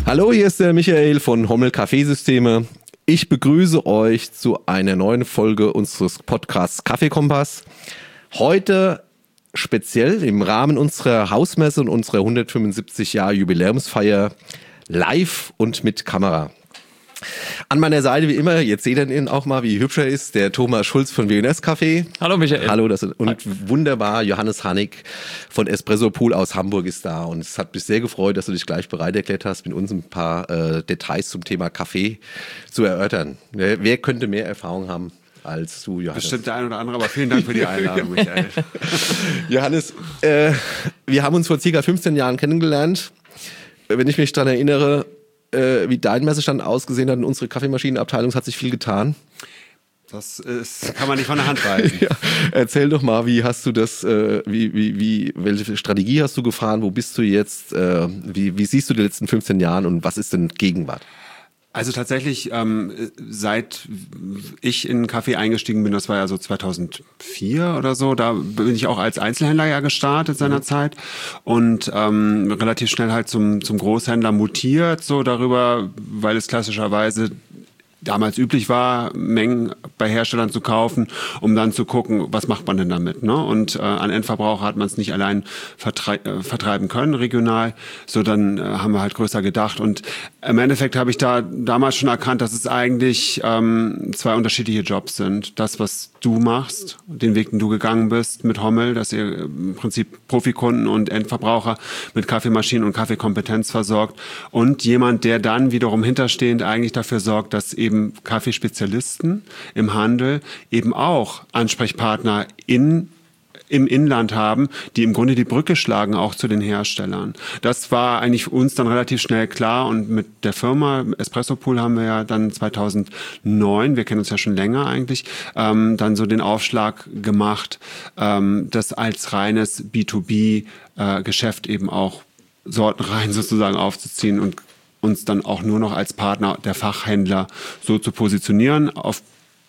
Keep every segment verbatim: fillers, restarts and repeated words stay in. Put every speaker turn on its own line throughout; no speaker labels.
Hallo, hier ist der Michael von Hommel Kaffeesysteme. Ich begrüße euch zu einer neuen Folge unseres Podcasts Kaffeekompass. Heute speziell im Rahmen unserer Hausmesse und unserer hundertfünfundsiebzig Jahre Jubiläumsfeier live und mit Kamera. An meiner Seite wie immer, jetzt seht ihr ihn auch mal, wie hübsch er ist, der Thomas Schulz von W und S Kaffee.
Hallo Michael.
Hallo, das ist, und Hi. Wunderbar, Johannes Hannig von Espresso Pool aus Hamburg ist da. Und es hat mich sehr gefreut, dass du dich gleich bereit erklärt hast, mit uns ein paar äh, Details zum Thema Kaffee zu erörtern. Wer, wer könnte mehr Erfahrung haben als du, Johannes?
Bestimmt der ein oder andere, aber vielen Dank für die Einladung, Michael.
Johannes, äh, wir haben uns vor circa fünfzehn Jahren kennengelernt. Wenn ich mich daran erinnere, wie dein Messestand ausgesehen hat in unserer Kaffeemaschinenabteilung, hat sich viel getan.
Das ist, kann man nicht von der Hand weisen.
Ja. Erzähl doch mal, wie hast du das, äh, wie, wie, wie, welche Strategie hast du gefahren, wo bist du jetzt, äh, wie, wie siehst du die letzten fünfzehn Jahre und was ist denn Gegenwart?
Also tatsächlich, ähm, seit ich in den Kaffee eingestiegen bin, das war ja so zweitausendvier oder so, da bin ich auch als Einzelhändler ja gestartet seinerzeit und ähm, relativ schnell halt zum, zum Großhändler mutiert, so darüber, weil es klassischerweise damals üblich war, Mengen bei Herstellern zu kaufen, um dann zu gucken, was macht man denn damit, ne? Und äh, an Endverbraucher hat man es nicht allein vertrei- äh, vertreiben können, regional, so dann äh, haben wir halt größer gedacht. Und im Endeffekt habe ich da damals schon erkannt, dass es eigentlich ähm, zwei unterschiedliche Jobs sind. Das, was du machst, den Weg, den du gegangen bist mit Hommel, dass ihr im Prinzip Profikunden und Endverbraucher mit Kaffeemaschinen und Kaffeekompetenz versorgt und jemand, der dann wiederum hinterstehend eigentlich dafür sorgt, dass eben Kaffeespezialisten im Handel eben auch Ansprechpartner in im Inland haben, die im Grunde die Brücke schlagen, auch zu den Herstellern. Das war eigentlich für uns dann relativ schnell klar und mit der Firma Espresso Pool haben wir ja dann zweitausendneun, wir kennen uns ja schon länger eigentlich, ähm, dann so den Aufschlag gemacht, ähm, das als reines B zwei B äh, Geschäft eben auch sortenrein sozusagen aufzuziehen und uns dann auch nur noch als Partner der Fachhändler so zu positionieren. Auf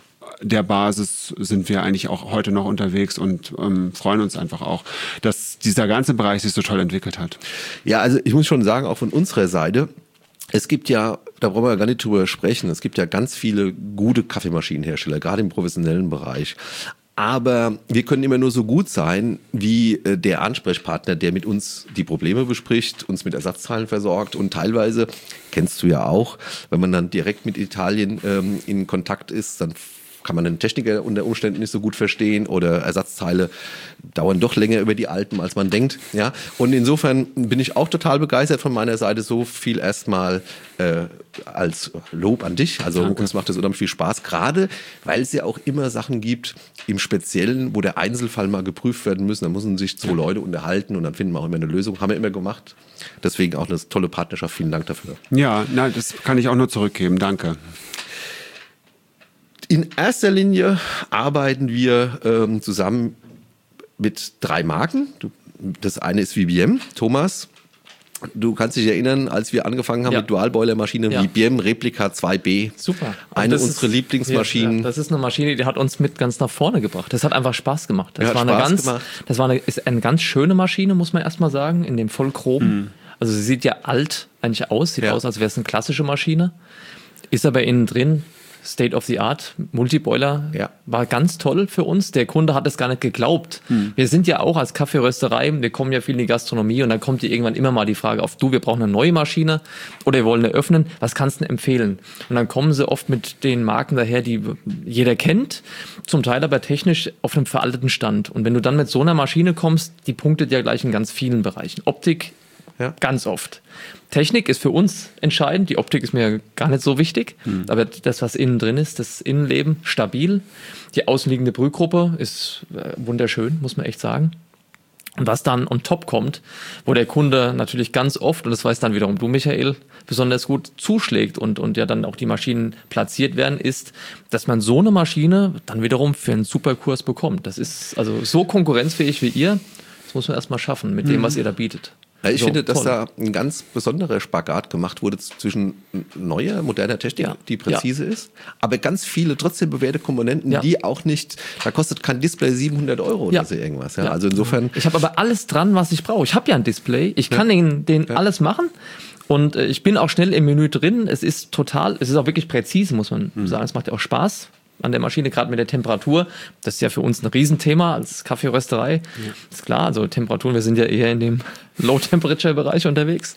der Basis sind wir eigentlich auch heute noch unterwegs und ähm, freuen uns einfach auch, dass dieser ganze Bereich sich so toll entwickelt hat.
Ja, also ich muss schon sagen, auch von unserer Seite, es gibt ja, da brauchen wir gar nicht drüber sprechen, es gibt ja ganz viele gute Kaffeemaschinenhersteller, gerade im professionellen Bereich. Aber wir können immer nur so gut sein, wie äh, der Ansprechpartner, der mit uns die Probleme bespricht, uns mit Ersatzteilen versorgt und teilweise, kennst du ja auch, wenn man dann direkt mit Italien ähm, in Kontakt ist, dann kann man den Techniker unter Umständen nicht so gut verstehen oder Ersatzteile dauern doch länger über die alten, als man denkt. Ja? Und insofern bin ich auch total begeistert von meiner Seite. So viel erstmal äh, als Lob an dich. Also Danke. Uns macht das unheimlich viel Spaß, gerade weil es ja auch immer Sachen gibt, im Speziellen, wo der Einzelfall mal geprüft werden müssen. Da müssen sich zwei Leute unterhalten und dann finden wir auch immer eine Lösung. Haben wir immer gemacht. Deswegen auch eine tolle Partnerschaft. Vielen Dank dafür.
Ja, na, das kann ich auch nur zurückgeben. Danke.
In erster Linie arbeiten wir ähm, zusammen mit drei Marken. Du, das eine ist V B M. Thomas, du kannst dich erinnern, als wir angefangen haben ja. mit Dualboilermaschinen, ja. V B M Replika zwei B.
Super.
Eine unserer Lieblingsmaschinen.
Ja, das ist eine Maschine, die hat uns mit ganz nach vorne gebracht. Das hat einfach Spaß gemacht. Das
ja,
war
Spaß
eine ganz,
gemacht.
das war eine, ist eine ganz schöne Maschine, muss man erstmal sagen, in dem Vollchrom. Mhm. Also sie sieht ja alt eigentlich aus, sieht ja. aus, als wäre es eine klassische Maschine. Ist aber innen drin State of the Art, Multiboiler, ja. war ganz toll für uns. Der Kunde hat es gar nicht geglaubt. Hm. Wir sind ja auch als Kaffeerösterei, wir kommen ja viel in die Gastronomie und dann kommt dir irgendwann immer mal die Frage auf, du, wir brauchen eine neue Maschine oder wir wollen eine öffnen, was kannst du denn empfehlen? Und dann kommen sie oft mit den Marken daher, die jeder kennt, zum Teil aber technisch auf einem veralteten Stand. Und wenn du dann mit so einer Maschine kommst, die punktet ja gleich in ganz vielen Bereichen. Optik, ja. ganz oft. Technik ist für uns entscheidend, die Optik ist mir gar nicht so wichtig, mhm. aber das, was innen drin ist, das Innenleben, stabil. Die außenliegende Brühgruppe ist wunderschön, muss man echt sagen. Und was dann on top kommt, wo der Kunde natürlich ganz oft, und das weiß dann wiederum du, Michael, besonders gut zuschlägt und, und ja dann auch die Maschinen platziert werden, ist, dass man so eine Maschine dann wiederum für einen super Kurs bekommt. Das ist also so konkurrenzfähig wie ihr, das muss man erstmal schaffen mit dem, was ihr da bietet.
Ja, ich
so,
finde, dass
toll.
da ein ganz besonderer Spagat gemacht wurde zwischen neuer, moderner Technik, ja. die präzise ja. ist, aber ganz viele trotzdem bewährte Komponenten, ja. die auch nicht, da kostet kein Display siebenhundert Euro
ja.
oder so irgendwas. Ja?
Ja.
Also insofern.
Ich habe aber alles dran, was ich brauche. Ich habe ja ein Display, ich kann ja. den, den ja. alles machen. Und äh, ich bin auch schnell im Menü drin. Es ist total, es ist auch wirklich präzise, muss man mhm. sagen. Es macht ja auch Spaß an der Maschine, gerade mit der Temperatur. Das ist ja für uns ein Riesenthema als Kaffeerösterei. Ja. Ist klar, also Temperaturen, wir sind ja eher in dem Low-Temperature-Bereich unterwegs.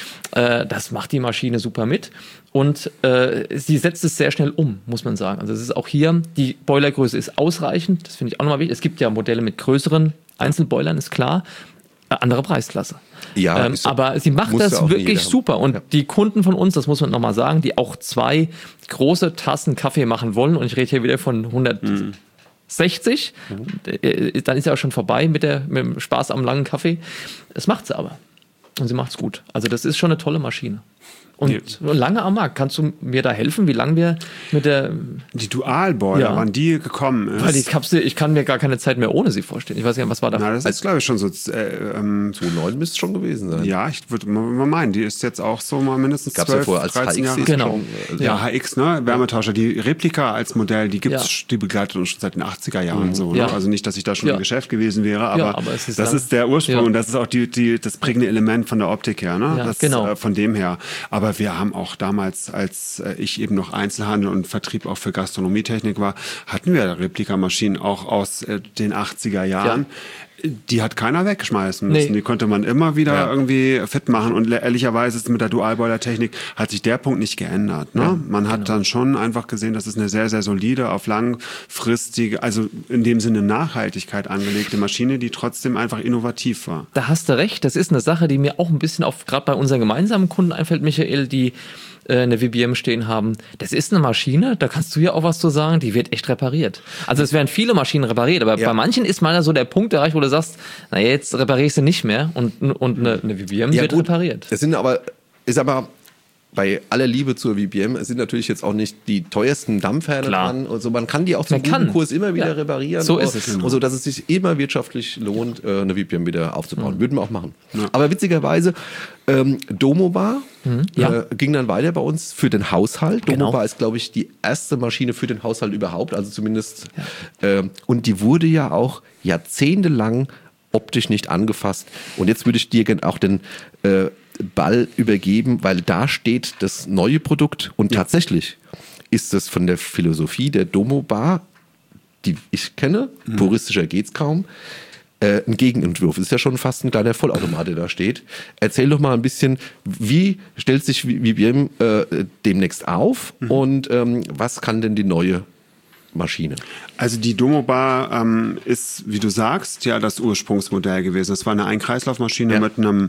Äh, das macht die Maschine super mit. Und äh, sie setzt es sehr schnell um, muss man sagen. Also es ist auch hier, die Boilergröße ist ausreichend. Das finde ich auch nochmal wichtig. Es gibt ja Modelle mit größeren Einzelboilern, ist klar. Äh, andere Preisklasse.
Ja,
ähm, aber sie macht das ja wirklich super. Und ja. die Kunden von uns, das muss man nochmal sagen, die auch zwei große Tassen Kaffee machen wollen, und ich rede hier wieder von hundertsechzig, mhm. dann ist ja auch schon vorbei mit, der, mit dem Spaß am langen Kaffee. Das macht sie aber. Und sie macht es gut. Also das ist schon eine tolle Maschine. Und ja. lange am Markt. Kannst du mir da helfen, wie lange wir mit der...
Die Dualboiler, ja. wann die gekommen ist?
Weil die Kapsel, ich kann mir gar keine Zeit mehr ohne sie vorstellen. Ich weiß nicht, was war da?
Na, das ist, glaube ich, schon so... Äh, ähm,
zweitausendneun müsste es schon gewesen sein.
Ja, ich würde mal meinen, die ist jetzt auch so mal mindestens zwölf,
ja als dreizehn Jahre.
Genau.
Schon, ja, H X, ne? Wärmetauscher. Die Replika als Modell, die gibt's, ja. die begleitet uns schon seit den achtziger Jahren. Mhm. So, ne? ja. Also nicht, dass ich da schon ja. im Geschäft gewesen wäre, aber, ja, aber ist das ist der Ursprung. Ja. Und das ist auch die, die, das prägende Element von der Optik her. Ne?
Ja,
das,
genau.
äh, von dem her. Aber wir haben auch da damals, als ich eben noch Einzelhandel und Vertrieb auch für Gastronomietechnik war, hatten wir Replikamaschinen auch aus den achtziger Jahren. Ja. Die hat keiner wegschmeißen müssen. Nee. Die konnte man immer wieder ja. irgendwie fit machen. Und ehrlicherweise ist mit der Dualboiler-Technik hat sich der Punkt nicht geändert. Ne? Ja, man hat genau. dann schon einfach gesehen, das ist eine sehr, sehr solide, auf langfristige, also in dem Sinne Nachhaltigkeit angelegte Maschine, die trotzdem einfach innovativ war.
Da hast du recht. Das ist eine Sache, die mir auch ein bisschen auf, gerade bei unseren gemeinsamen Kunden einfällt, Michael, die eine V B M stehen haben. Das ist eine Maschine, da kannst du ja auch was zu sagen, die wird echt repariert. Also es werden viele Maschinen repariert, aber ja. bei manchen ist mal so der Punkt erreicht, wo du sagst, na jetzt repariere ich sie nicht mehr, und, und eine, eine V B M ja, wird gut. repariert.
Es sind aber, ist aber bei aller Liebe zur V B M, es sind natürlich jetzt auch nicht die teuersten Dampfherne dran. Also man kann die auch zum guten Kurs immer wieder ja. reparieren.
So ist es.
Und so, dass es sich immer wirtschaftlich lohnt, eine V B M wieder aufzubauen. Mhm. Würden wir auch machen. Ja. Aber witzigerweise, ähm, Domobar mhm. ja. äh, ging dann weiter bei uns für den Haushalt. Genau. Domobar ist, glaube ich, die erste Maschine für den Haushalt überhaupt. Also zumindest. Ja. Ähm, und die wurde ja auch jahrzehntelang optisch nicht angefasst. Und jetzt würde ich dir gerne auch den äh, Ball übergeben, weil da steht das neue Produkt, und ja. tatsächlich ist das von der Philosophie der Domobar, die ich kenne, mhm. puristischer geht's kaum, äh, ein Gegenentwurf. Ist ja schon fast ein kleiner Vollautomat, der da steht. Erzähl doch mal ein bisschen, wie stellt sich V B M äh, demnächst auf mhm. und ähm, was kann denn die neue Maschine?
Also die Domobar ähm, ist, wie du sagst, ja das Ursprungsmodell gewesen. Das war eine Einkreislaufmaschine ja. mit einem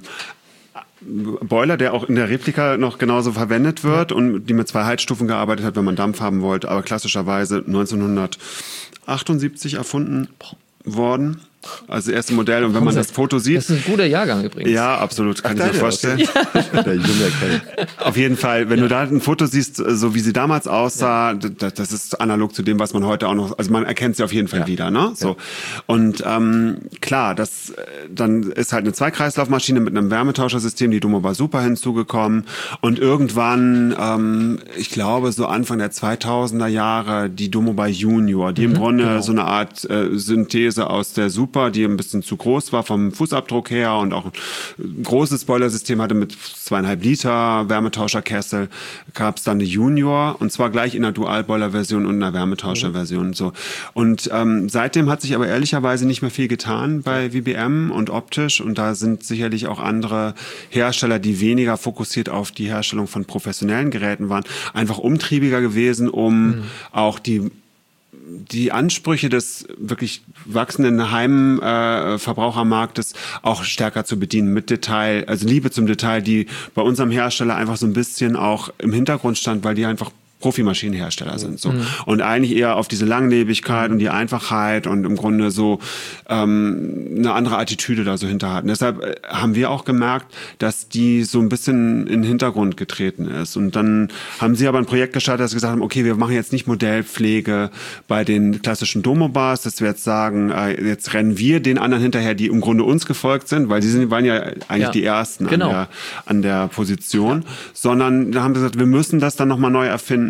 Boiler, der auch in der Replika noch genauso verwendet wird ja. und die mit zwei Heizstufen gearbeitet hat, wenn man Dampf haben wollte, aber klassischerweise neunzehnhundertachtundsiebzig erfunden worden. Also das erste Modell, und wenn man das Foto sieht...
Das ist ein guter Jahrgang übrigens.
Ja, absolut, kann Ach, ich mir vorstellen.
Ja.
Der Junge kennt.
Auf jeden Fall, wenn ja. du da ein Foto siehst, so wie sie damals aussah, ja. das, das ist analog zu dem, was man heute auch noch... Also man erkennt sie auf jeden Fall ja. wieder. Ne? So. Ja. Und ähm, klar, das dann ist halt eine Zweikreislaufmaschine mit einem Wärmetauschersystem, die Domobar Super hinzugekommen. Und irgendwann, ähm, ich glaube so Anfang der zweitausender Jahre, die Domobar Junior, die mhm, im Grunde genau. so eine Art äh, Synthese aus der Super, die ein bisschen zu groß war vom Fußabdruck her und auch ein großes Boilersystem hatte mit zweieinhalb Liter Wärmetauscherkessel, gab es dann eine Junior, und zwar gleich in einer Dual-Boiler-Version und einer Wärmetauscher-Version. So. Und ähm, seitdem hat sich aber ehrlicherweise nicht mehr viel getan bei V B M und optisch, und da sind sicherlich auch andere Hersteller, die weniger fokussiert auf die Herstellung von professionellen Geräten waren, einfach umtriebiger gewesen, um mhm. auch die die Ansprüche des wirklich wachsenden Heimverbrauchermarktes äh, auch stärker zu bedienen mit Detail, also Liebe zum Detail, die bei unserem Hersteller einfach so ein bisschen auch im Hintergrund stand, weil die einfach Profimaschinenhersteller sind. So. Mhm. Und eigentlich eher auf diese Langlebigkeit und die Einfachheit und im Grunde so ähm, eine andere Attitüde da so hinter hatten. Deshalb haben wir auch gemerkt, dass die so ein bisschen in den Hintergrund getreten ist. Und dann haben sie aber ein Projekt gestartet, dass sie gesagt haben, okay, wir machen jetzt nicht Modellpflege bei den klassischen Domobars, dass wir jetzt sagen, äh, jetzt rennen wir den anderen hinterher, die im Grunde uns gefolgt sind, weil sie sind, waren ja eigentlich ja, die Ersten genau. an, der, an der Position, ja. sondern da haben wir gesagt, wir müssen das dann nochmal neu erfinden.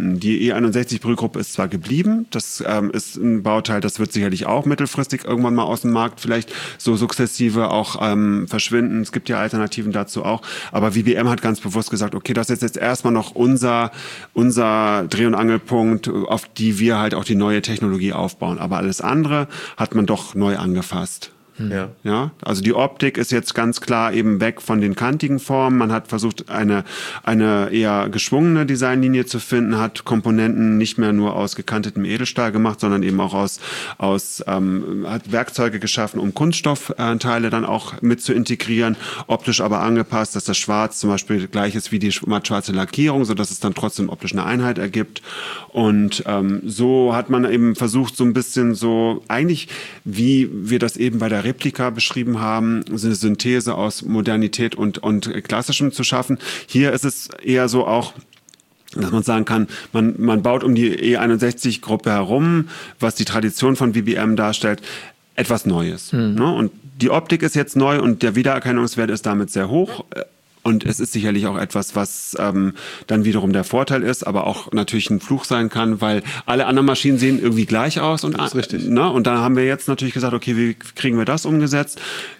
verschwinden. Die E einundsechzig Brühgruppe ist zwar geblieben, das ähm, ist ein Bauteil, das wird sicherlich auch mittelfristig irgendwann mal aus dem Markt vielleicht so sukzessive auch ähm, verschwinden. Es gibt ja Alternativen dazu auch. Aber V B M hat ganz bewusst gesagt, okay, das ist jetzt erstmal noch unser, unser Dreh- und Angelpunkt, auf die wir halt auch die neue Technologie aufbauen. Aber alles andere hat man doch neu angefasst.
Ja.
Ja, also die Optik ist jetzt ganz klar eben weg von den kantigen Formen. Man hat versucht, eine, eine eher geschwungene Designlinie zu finden, hat Komponenten nicht mehr nur aus gekantetem Edelstahl gemacht, sondern eben auch aus, aus ähm, hat Werkzeuge geschaffen, um Kunststoffteile dann auch mit zu integrieren, optisch aber angepasst, dass das Schwarz zum Beispiel gleich ist wie die mattschwarze Lackierung, sodass es dann trotzdem optisch eine Einheit ergibt. Und ähm, so hat man eben versucht, so ein bisschen so, eigentlich wie wir das eben bei der Replika beschrieben haben, so eine Synthese aus Modernität und, und Klassischem zu schaffen. Hier ist es eher so auch, dass man sagen kann, man, man baut um die E einundsechzig Gruppe herum, was die Tradition von V B M darstellt, etwas Neues. Mhm. Ne? Und die Optik ist jetzt neu und der Wiedererkennungswert ist damit sehr hoch. Und es ist sicherlich auch etwas, was ähm, dann wiederum der Vorteil ist, aber auch natürlich ein Fluch sein kann, weil alle anderen Maschinen sehen irgendwie gleich aus. Und,
das ist richtig.
Ne? Und da haben wir jetzt natürlich gesagt, okay, wie kriegen wir das umgesetzt?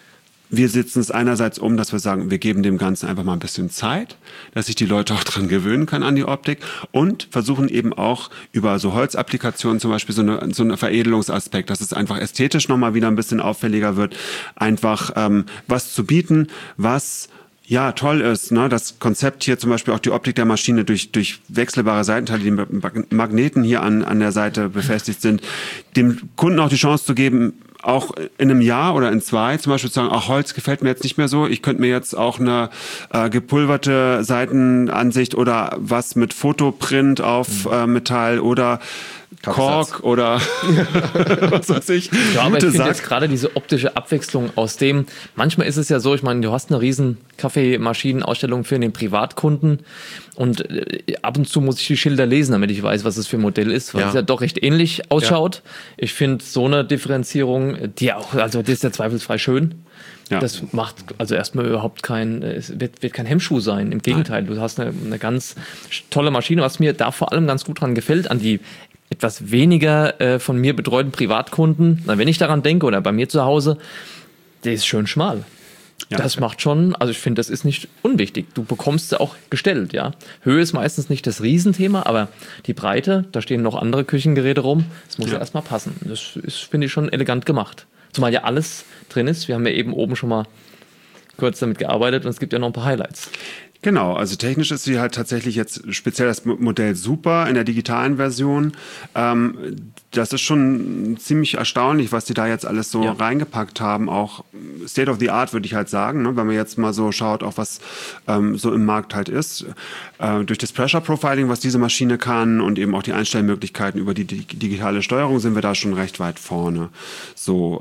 Wir setzen es einerseits um, dass wir sagen, wir geben dem Ganzen einfach mal ein bisschen Zeit, dass sich die Leute auch dran gewöhnen können an die Optik und versuchen eben auch über so Holzapplikationen zum Beispiel so eine, so eine Veredelungsaspekt, dass es einfach ästhetisch nochmal wieder ein bisschen auffälliger wird, einfach ähm, was zu bieten, was ja toll ist, ne? Das Konzept hier zum Beispiel auch die Optik der Maschine durch, durch wechselbare Seitenteile, die mit Magneten hier an, an der Seite befestigt sind, dem Kunden auch die Chance zu geben, auch in einem Jahr oder in zwei zum Beispiel zu sagen, ach, Holz gefällt mir jetzt nicht mehr so, ich könnte mir jetzt auch eine äh, gepulverte Seitenansicht oder was mit Fotoprint auf äh, Metall oder Kork oder was weiß ich.
Ja, aber ich finde jetzt gerade diese optische Abwechslung aus dem, manchmal ist es ja so, ich meine, du hast eine riesen Kaffeemaschinenausstellung für den Privatkunden und äh, ab und zu muss ich die Schilder lesen, damit ich weiß, was es für ein Modell ist, weil ja. es ja doch recht ähnlich ausschaut. Ja. Ich finde so eine Differenzierung, die auch, also das ist ja zweifelsfrei schön. Ja. Das macht also erstmal überhaupt kein, es wird, wird kein Hemmschuh sein. Im Gegenteil, Nein. du hast eine, eine ganz tolle Maschine, was mir da vor allem ganz gut dran gefällt, an die etwas weniger äh, von mir betreuten Privatkunden, na, wenn ich daran denke oder bei mir zu Hause, der ist schön schmal. Ja, das ja. macht schon, also ich finde, das ist nicht unwichtig. Du bekommst sie auch gestellt, ja. Höhe ist meistens nicht das Riesenthema, aber die Breite, da stehen noch andere Küchengeräte rum, das muss ja, ja erstmal passen. Das ist, finde ich, schon elegant gemacht. Zumal ja alles drin ist. Wir haben ja eben oben schon mal kurz damit gearbeitet und es gibt ja noch ein paar Highlights.
Genau, also technisch ist sie halt tatsächlich jetzt speziell das Modell Super in der digitalen Version. Ähm, das ist schon ziemlich erstaunlich, was die da jetzt alles so ja. reingepackt haben. Auch State of the Art, würde ich halt sagen, ne? Wenn man jetzt mal so schaut, auch was ähm, so im Markt halt ist. Äh, durch das Pressure Profiling, was diese Maschine kann und eben auch die Einstellmöglichkeiten über die, die digitale Steuerung, sind wir da schon recht weit vorne. So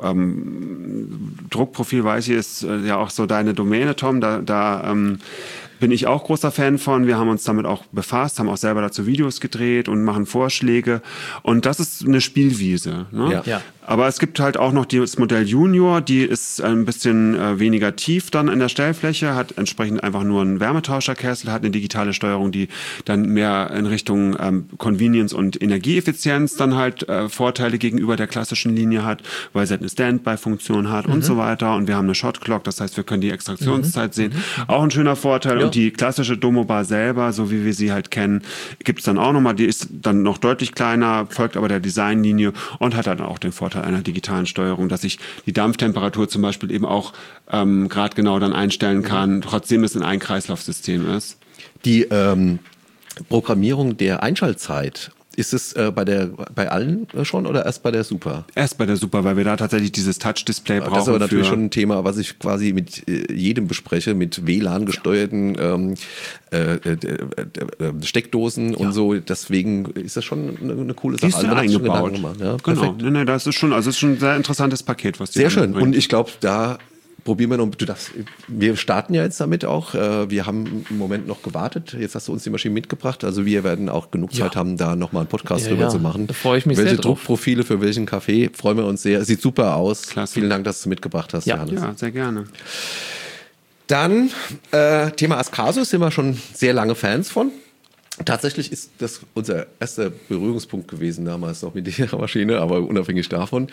ähm, Druckprofil, weiß ich, ist äh, ja auch so deine Domäne, Tom. Da, da ähm, bin ich auch großer Fan von. Wir haben uns damit auch befasst, haben auch selber dazu Videos gedreht und machen Vorschläge. Und das ist eine Spielwiese. Ne?
Ja. Ja.
Aber es gibt halt auch noch das Modell Junior, die ist ein bisschen äh, weniger tief dann in der Stellfläche, hat entsprechend einfach nur einen Wärmetauscherkessel, hat eine digitale Steuerung, die dann mehr in Richtung ähm, Convenience und Energieeffizienz dann halt äh, Vorteile gegenüber der klassischen Linie hat, weil sie halt eine Standby-Funktion hat mhm. und so weiter. Und wir haben eine Shot Clock, das heißt, wir können die Extraktionszeit mhm. sehen. Mhm. Auch ein schöner Vorteil. Ja. Und die klassische Domobar selber, so wie wir sie halt kennen, gibt es dann auch nochmal, die ist dann noch deutlich kleiner, folgt aber der Designlinie und hat dann auch den Vorteil einer digitalen Steuerung, dass ich die Dampftemperatur zum Beispiel eben auch ähm, gerade genau dann einstellen kann, trotzdem es ein Einkreislaufsystem ist.
Die ähm, Programmierung der Einschaltzeit, ist es äh, bei der bei allen schon oder erst bei der Super?
Erst bei der Super, weil wir da tatsächlich dieses Touch-Display brauchen.
Das ist aber natürlich schon ein Thema, was ich quasi mit äh, jedem bespreche, mit W L A N-gesteuerten ähm, äh, äh, äh, Steckdosen ja. und so. Deswegen ist das schon eine, eine coole Sache.
Die ist also, eingebaut. Gemacht, ja? Genau. Nee, nee, das ist schon, also ist schon ein sehr interessantes Paket, was die
Sehr schön. Bringt. Und ich glaube, da probieren wir noch, du darfst, wir starten ja jetzt damit auch. Wir haben im Moment noch gewartet. Jetzt hast du uns die Maschine mitgebracht. Also wir werden auch genug Zeit ja. haben, da nochmal einen Podcast
ja,
drüber
ja.
zu machen.
Da freue ich mich
Welche
sehr drauf.
Druckprofile für welchen Kaffee, freuen wir uns sehr. Sieht super aus.
Klasse.
Vielen Dank, dass du mitgebracht hast,
ja.
Johannes.
Ja, sehr gerne.
Dann äh, Thema Ascaso, sind wir schon sehr lange Fans von. Tatsächlich ist das unser erster Berührungspunkt gewesen, damals noch mit dieser Maschine, aber unabhängig davon.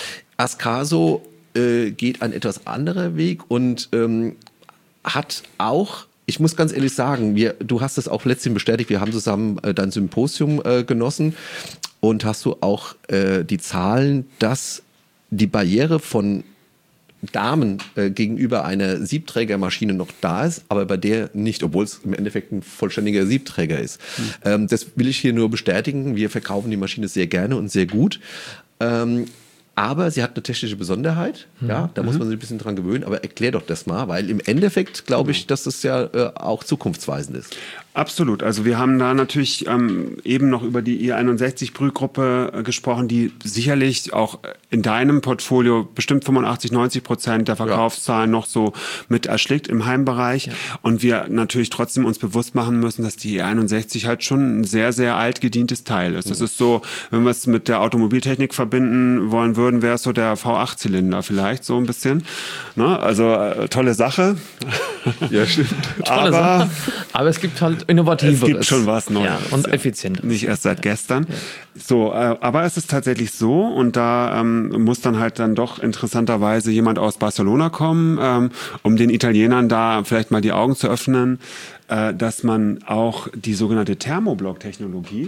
Ascaso äh, geht ein etwas anderer Weg und ähm, hat auch, ich muss ganz ehrlich sagen, wir, du hast es auch letztens bestätigt, wir haben zusammen äh, dein Symposium äh, genossen und hast du auch äh, die Zahlen, dass die Barriere von Damen äh, gegenüber einer Siebträgermaschine noch da ist, aber bei der nicht, obwohl es im Endeffekt ein vollständiger Siebträger ist. Mhm. Ähm, das will ich hier nur bestätigen. Wir verkaufen die Maschine sehr gerne und sehr gut. Ähm, aber sie hat eine technische Besonderheit. Mhm. Ja, da mhm. muss man sich ein bisschen dran gewöhnen. Aber erklär doch das mal, weil im Endeffekt glaube ich, dass das ja äh, auch zukunftsweisend ist.
Absolut. Also wir haben da natürlich ähm, eben noch über die I einundsechzig Brühgruppe äh, gesprochen, die sicherlich auch in deinem Portfolio bestimmt fünfundachtzig, neunzig Prozent der Verkaufszahlen ja. noch so mit erschlägt im Heimbereich. Ja. Und wir natürlich trotzdem uns bewusst machen müssen, dass die I einundsechzig halt schon ein sehr, sehr alt gedientes Teil ist. Das mhm. ist so, wenn wir es mit der Automobiltechnik verbinden wollen würden, wäre es so der V acht Zylinder vielleicht so ein bisschen. Ne? Also äh, tolle Sache.
Ja, stimmt.
Tolle Sache. Aber es gibt halt Innovativeres.
Es gibt schon was Neues.
Ja, und effizienter.
Nicht erst seit gestern. Ja. So, äh, aber es ist tatsächlich so und da ähm, muss dann halt dann doch interessanterweise jemand aus Barcelona kommen, ähm, um den Italienern da vielleicht mal die Augen zu öffnen, äh, dass man auch die sogenannte Thermoblock-Technologie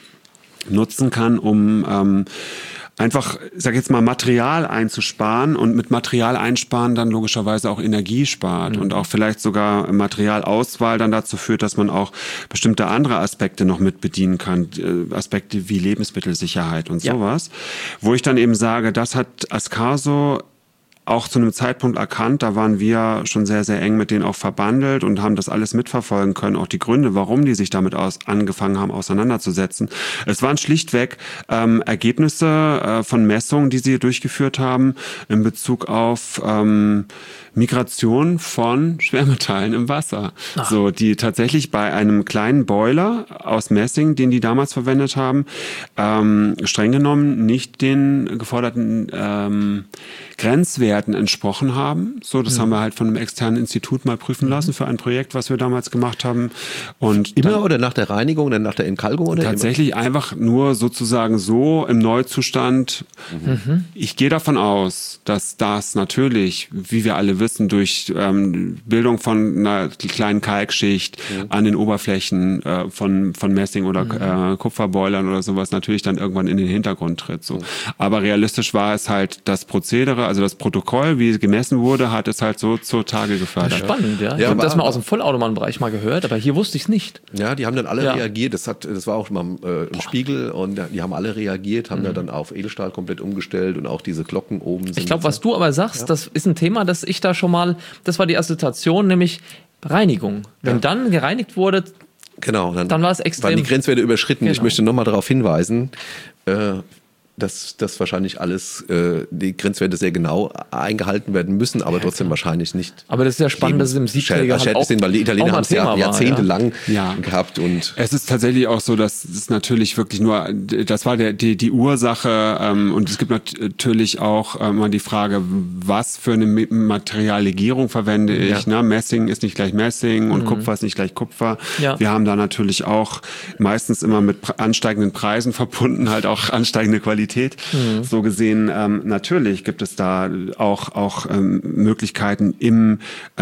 nutzen kann, um ähm, einfach, ich sag jetzt mal, Material einzusparen und mit Material einsparen dann logischerweise auch Energie spart mhm. und auch vielleicht sogar Materialauswahl dann dazu führt, dass man auch bestimmte andere Aspekte noch mit bedienen kann, Aspekte wie Lebensmittelsicherheit und ja. sowas. Wo ich dann eben sage, das hat Ascaso auch zu einem Zeitpunkt erkannt, da waren wir schon sehr, sehr eng mit denen auch verbandelt und haben das alles mitverfolgen können, auch die Gründe, warum die sich damit aus, angefangen haben, auseinanderzusetzen. Es waren schlichtweg ähm, Ergebnisse äh, von Messungen, die sie durchgeführt haben in Bezug auf ähm, Migration von Schwermetallen im Wasser. Ach. So, die tatsächlich bei einem kleinen Boiler aus Messing, den die damals verwendet haben, ähm, streng genommen nicht den geforderten ähm, Grenzwerten entsprochen haben. So, das mhm. haben wir halt von einem externen Institut mal prüfen lassen für ein Projekt, was wir damals gemacht haben. Und
immer
dann,
oder nach der Reinigung oder nach der Entkalkung? Oder
tatsächlich immer? Einfach nur sozusagen so im Neuzustand. Mhm. Ich gehe davon aus, dass das natürlich, wie wir alle wissen, durch ähm, Bildung von einer kleinen Kalkschicht mhm. an den Oberflächen äh, von, von Messing oder mhm. äh, Kupferboilern oder sowas natürlich dann irgendwann in den Hintergrund tritt. So. Mhm. Aber realistisch war es halt das Prozedere, also das Protokoll, wie gemessen wurde, hat es halt so zutage gefördert.
Spannend, ja. Ich ja, habe das mal aus dem Vollautobahnbereich mal gehört, aber hier wusste ich es nicht.
Ja, die haben dann alle ja. reagiert. Das hat, das war auch mal äh, im Spiegel und die haben alle reagiert, haben mhm. da dann auf Edelstahl komplett umgestellt und auch diese Glocken oben sind.
Ich glaube, was du aber sagst, ja. das ist ein Thema, das ich da schon mal, das war die Assoziation, nämlich Reinigung. Wenn ja. dann gereinigt wurde,
genau, dann,
dann war es extrem.
Waren die Grenzwerte überschritten.
Genau.
Ich möchte nochmal darauf hinweisen, äh, dass das wahrscheinlich alles, äh, die Grenzwerte sehr genau eingehalten werden müssen, aber ja, trotzdem klar. wahrscheinlich nicht.
Aber das ist ja spannend, dass es im Siebträger halt auch,
sind, weil die Italiener haben es ja jahrzehntelang
ja.
gehabt. Und
es ist tatsächlich auch so, dass es natürlich wirklich nur, das war der, die, die Ursache ähm, und es gibt natürlich auch äh, mal die Frage, was für eine Materiallegierung verwende ich. Ja. Ne? Messing ist nicht gleich Messing und mhm. Kupfer ist nicht gleich Kupfer. Ja. Wir haben da natürlich auch meistens immer mit ansteigenden Preisen verbunden, halt auch ansteigende Qualität. Mhm. So gesehen, ähm, natürlich gibt es da auch, auch ähm, Möglichkeiten, im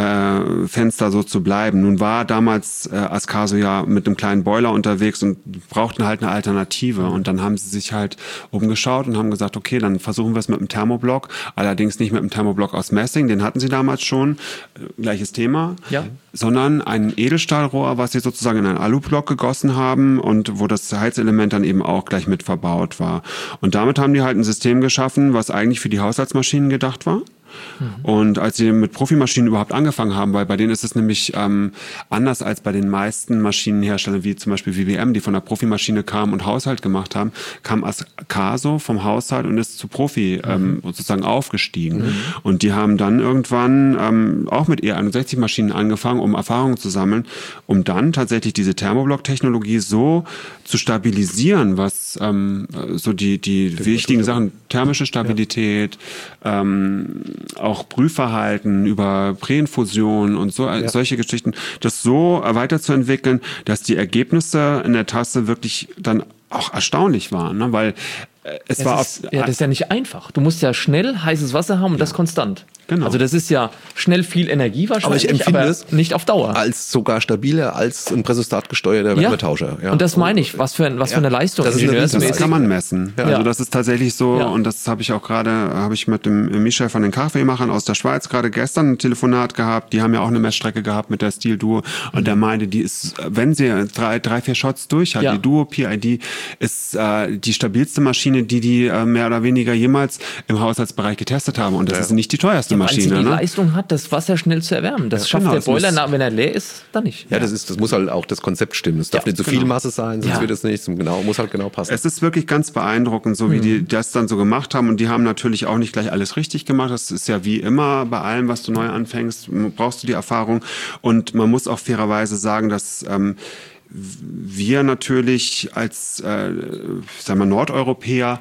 äh, Fenster so zu bleiben. Nun war damals äh, Ascaso ja mit einem kleinen Boiler unterwegs und brauchten halt eine Alternative. Mhm. Und dann haben sie sich halt umgeschaut und haben gesagt, okay, dann versuchen wir es mit einem Thermoblock. Allerdings nicht mit einem Thermoblock aus Messing, den hatten sie damals schon, äh, gleiches Thema.
Ja.
Sondern ein Edelstahlrohr, was sie sozusagen in einen Alublock gegossen haben und wo das Heizelement dann eben auch gleich mit verbaut war. Und damit haben die halt ein System geschaffen, was eigentlich für die Haushaltsmaschinen gedacht war. Mhm. Und als sie mit Profimaschinen überhaupt angefangen haben, weil bei denen ist es nämlich ähm, anders als bei den meisten Maschinenherstellern, wie zum Beispiel V B M, die von der Profimaschine kamen und Haushalt gemacht haben, kam Ascaso vom Haushalt und ist zu Profi mhm. ähm, sozusagen aufgestiegen. Mhm. Und die haben dann irgendwann ähm, auch mit E einundsechzig Maschinen angefangen, um Erfahrungen zu sammeln, um dann tatsächlich diese Thermoblock-Technologie so zu stabilisieren, was ähm, so die, die wichtigen Sachen, thermische Stabilität, ja. ähm, auch Brühverhalten, über Präinfusion und so ja. solche Geschichten, das so weiterzuentwickeln, dass die Ergebnisse in der Tasse wirklich dann auch erstaunlich waren, ne? Weil äh, es
das
war
ist,
auf,
ja, das ist ja nicht einfach. Du musst ja schnell heißes Wasser haben und ja. das konstant.
Genau.
Also das ist ja schnell viel Energie wahrscheinlich,
aber ich empfinde
aber
es
nicht auf Dauer.
Als sogar stabiler als ein Pressostat gesteuerter Wärmetauscher.
Ja. Und das meine ich, was für, ein, was ja. für eine Leistung.
Das, ist eine, das kann man messen. Ja. Also das ist tatsächlich so,
ja.
und das habe ich auch gerade, habe ich mit dem Michel von den Kaffeemachern aus der Schweiz gerade gestern ein Telefonat gehabt. Die haben ja auch eine Messstrecke gehabt mit der Steel Duo und mhm. der meinte, die ist, wenn sie drei, drei vier Shots durch hat, ja. die Duo P I D ist äh, die stabilste Maschine, die die äh, mehr oder weniger jemals im Haushaltsbereich getestet haben. Und das ja. ist nicht die teuerste
ja,
Maschine.
Die
ne?
Leistung hat, das Wasser schnell zu erwärmen. Das ja, schafft genau, der Boiler, muss, wenn er leer ist, dann nicht.
Ja, ja, das ist, das muss halt auch das Konzept stimmen. Es darf ja, nicht zu so genau. viel Masse sein, sonst ja. wird es nicht. Genau, muss halt genau passen.
Es ist wirklich ganz beeindruckend, so wie mhm. die das dann so gemacht haben. Und die haben natürlich auch nicht gleich alles richtig gemacht. Das ist ja wie immer bei allem, was du neu anfängst, brauchst du die Erfahrung. Und man muss auch fairerweise sagen, dass ähm, wir natürlich als äh, sagen wir Nordeuropäer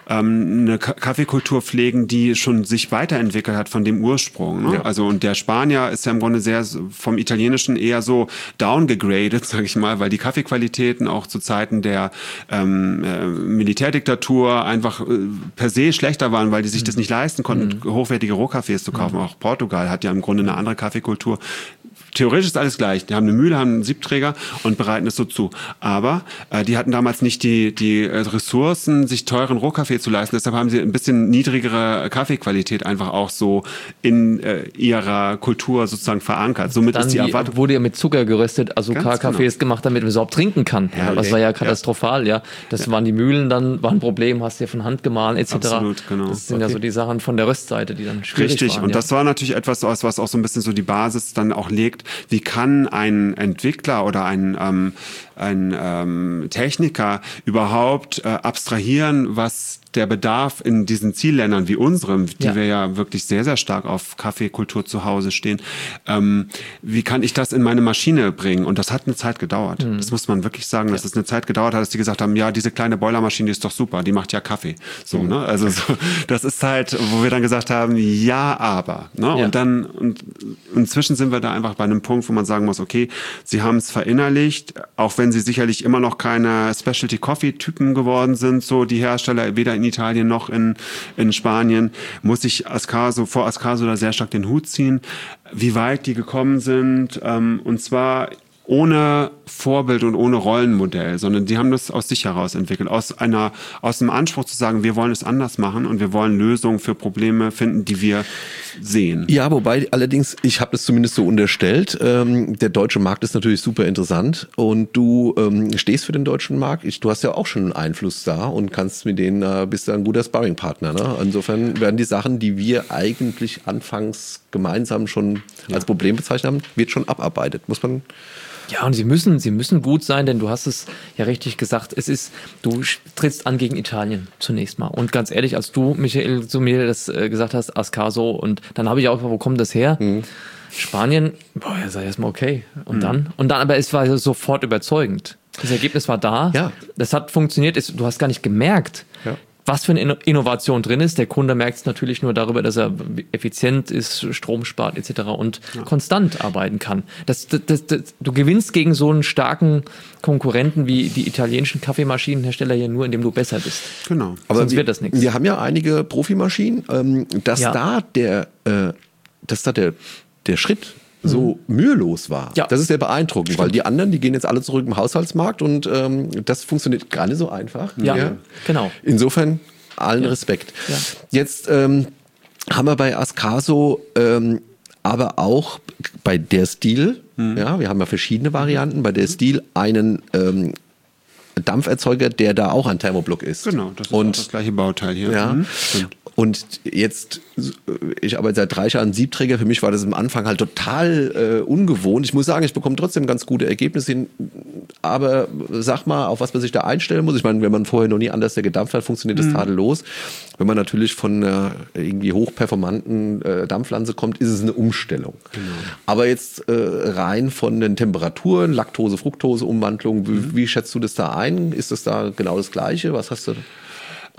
eine Kaffeekultur pflegen, die schon sich weiterentwickelt hat von dem Ursprung. Ne? Ja. Also und der Spanier ist ja im Grunde sehr vom Italienischen eher so downgegradet, sage ich mal, weil die Kaffeequalitäten auch zu Zeiten der ähm, äh, Militärdiktatur einfach äh, per se schlechter waren, weil die sich mhm. das nicht leisten konnten, mhm. hochwertige Rohkaffees zu kaufen. Mhm. Auch Portugal hat ja im Grunde eine andere Kaffeekultur. Theoretisch ist alles gleich. Die haben eine Mühle, haben einen Siebträger und bereiten es so zu. Aber äh, die hatten damals nicht die, die Ressourcen, sich teuren Rohkaffee zu leisten. Deshalb haben sie ein bisschen niedrigere Kaffeequalität einfach auch so in äh, ihrer Kultur sozusagen verankert. Somit
Dann
ist die
die,
Erwartung.
Wurde ja mit Zucker geröstet, also Kaffees genau. gemacht, damit man es überhaupt trinken kann. Ja, das war ja katastrophal, ja. Das ja. waren die Mühlen dann, war ein Problem, hast du ja von Hand gemahlen, et cetera.
Absolut, genau.
Das sind
okay.
ja so die Sachen von der Röstseite, die dann schwierig
Richtig.
waren.
Und
ja.
das war natürlich etwas, was auch so ein bisschen so die Basis dann auch legt. Wie kann ein Entwickler oder ein, ähm, ein ähm, Techniker überhaupt äh, abstrahieren, was der Bedarf in diesen Zielländern wie unserem, die ja. wir ja wirklich sehr, sehr stark auf Kaffeekultur zu Hause stehen, ähm, wie kann ich das in meine Maschine bringen? Und das hat eine Zeit gedauert. Mhm. Das muss man wirklich sagen, dass ja. es eine Zeit gedauert hat, dass die gesagt haben, ja, diese kleine Boilermaschine die ist doch super, die macht ja Kaffee. So, mhm. ne? Also so, das ist halt, wo wir dann gesagt haben, ja, aber. Ne? Ja. Und dann, und inzwischen sind wir da einfach bei einem Punkt, wo man sagen muss, okay, sie haben es verinnerlicht, auch wenn sie sicherlich immer noch keine Specialty-Coffee-Typen geworden sind, so die Hersteller, weder in Italien noch in, in Spanien, muss ich Ascaso, vor Ascaso da sehr stark den Hut ziehen, wie weit die gekommen sind, ähm, und zwar ohne Vorbild und ohne Rollenmodell, sondern die haben das aus sich heraus entwickelt, aus einer, aus dem Anspruch zu sagen, wir wollen es anders machen und wir wollen Lösungen für Probleme finden, die wir sehen.
Ja, wobei allerdings, ich habe das zumindest so unterstellt, ähm, der deutsche Markt ist natürlich super interessant und du ähm, stehst für den deutschen Markt. Ich, du hast ja auch schon einen Einfluss da und kannst mit denen, äh, bist da ein guter Sparringpartner. Ne? Insofern werden die Sachen, die wir eigentlich anfangs gemeinsam schon ja. als Problem bezeichnet haben, wird schon abarbeitet, muss man.
Ja, und sie müssen, sie müssen gut sein, denn du hast es ja richtig gesagt. Es ist, du trittst an gegen Italien zunächst mal. Und ganz ehrlich, als du, Michael, zu mir das äh, gesagt hast, Ascaso, und dann habe ich auch gefragt, wo kommt das her? Mhm. Spanien, boah, ja, sag ich erstmal okay. Und mhm. dann, und dann, aber es war sofort überzeugend. Das Ergebnis war da.
Ja.
Das hat funktioniert. Es, du hast gar nicht gemerkt, ja. was für eine Innovation drin ist. Der Kunde merkt es natürlich nur darüber, dass er effizient ist, Strom spart et cetera und ja. konstant arbeiten kann. Das, das, das, das, du gewinnst gegen so einen starken Konkurrenten wie die italienischen Kaffeemaschinenhersteller hier nur, indem du besser bist.
Genau.
Aber
sonst
wir,
wird das nichts.
Wir haben ja einige Profimaschinen, ähm, dass ja. da der, äh, dass da der, der Schritt so mhm. mühelos war. Ja. Das ist sehr beeindruckend, Stimmt. weil die anderen, die gehen jetzt alle zurück im Haushaltsmarkt und ähm, das funktioniert gar nicht so einfach.
Ja, ja. genau.
Insofern allen ja. Respekt.
Ja.
Jetzt ähm, haben wir bei Ascaso ähm, aber auch bei der Stil, mhm. ja, wir haben ja verschiedene Varianten, bei der Stil einen ähm, Dampferzeuger, der da auch ein Thermoblock ist.
Genau, das ist
und,
auch das gleiche Bauteil hier.
Ja,
mhm.
und jetzt, ich arbeite seit drei Jahren Siebträger, für mich war das am Anfang halt total äh, ungewohnt. Ich muss sagen, ich bekomme trotzdem ganz gute Ergebnisse hin, aber sag mal, auf was man sich da einstellen muss. Ich meine, wenn man vorher noch nie anders gedampft hat, funktioniert das mhm. tadellos. Wenn man natürlich von einer irgendwie hochperformanten äh, Dampflanze kommt, ist es eine Umstellung. Genau. Aber jetzt äh, rein von den Temperaturen, Laktose, Fructose, Umwandlung, mhm. wie, wie schätzt du das da ein? Ist das da genau das Gleiche? Was hast du?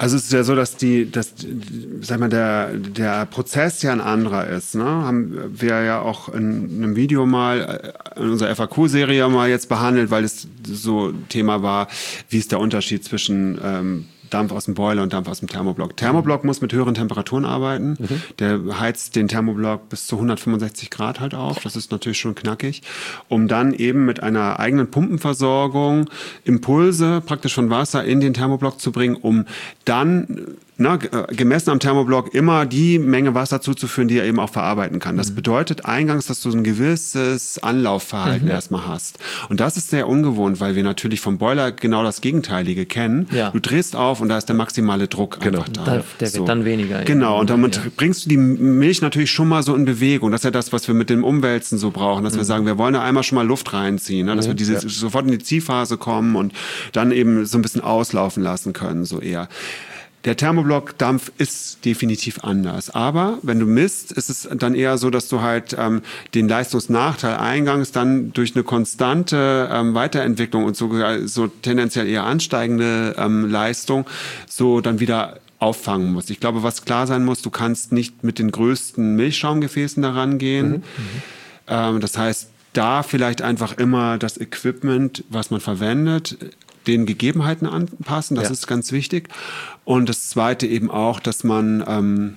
Also es ist ja so, dass die, dass, sag mal, der, der Prozess ja ein anderer ist. Ne? Haben wir ja auch in einem Video mal in unserer F A Q-Serie mal jetzt behandelt, weil es so Thema war, wie ist der Unterschied zwischen ähm, Dampf aus dem Boiler und Dampf aus dem Thermoblock. Thermoblock muss mit höheren Temperaturen arbeiten. Mhm. Der heizt den Thermoblock bis zu hundertfünfundsechzig Grad halt auf. Das ist natürlich schon knackig. Um dann eben mit einer eigenen Pumpenversorgung Impulse praktisch von Wasser in den Thermoblock zu bringen, um dann na, gemessen am Thermoblock immer die Menge Wasser zuzuführen, die er eben auch verarbeiten kann. Das bedeutet eingangs, dass du so ein gewisses Anlaufverhalten mhm. erstmal hast. Und das ist sehr ungewohnt, weil wir natürlich vom Boiler genau das Gegenteilige kennen. Ja. Du drehst auf und da ist der maximale Druck
genau.
einfach da.
da der so. wird dann weniger.
Genau, und damit ja. bringst du die Milch natürlich schon mal so in Bewegung. Das ist ja das, was wir mit dem Umwälzen so brauchen, dass mhm. wir sagen, wir wollen da einmal schon mal Luft reinziehen, ne? dass mhm. wir diese, ja. sofort in die Ziehphase kommen und dann eben so ein bisschen auslaufen lassen können, so eher. Der Thermoblock-Dampf ist definitiv anders. Aber wenn du misst, ist es dann eher so, dass du halt ähm, den Leistungsnachteil eingangs dann durch eine konstante ähm, Weiterentwicklung und sogar so tendenziell eher ansteigende ähm, Leistung so dann wieder auffangen musst. Ich glaube, was klar sein muss, du kannst nicht mit den größten Milchschaumgefäßen daran gehen. Mhm. Ähm, das heißt, da vielleicht einfach immer das Equipment, was man verwendet, den Gegebenheiten anpassen, das ja. ist ganz wichtig. Und das Zweite eben auch, dass man ähm,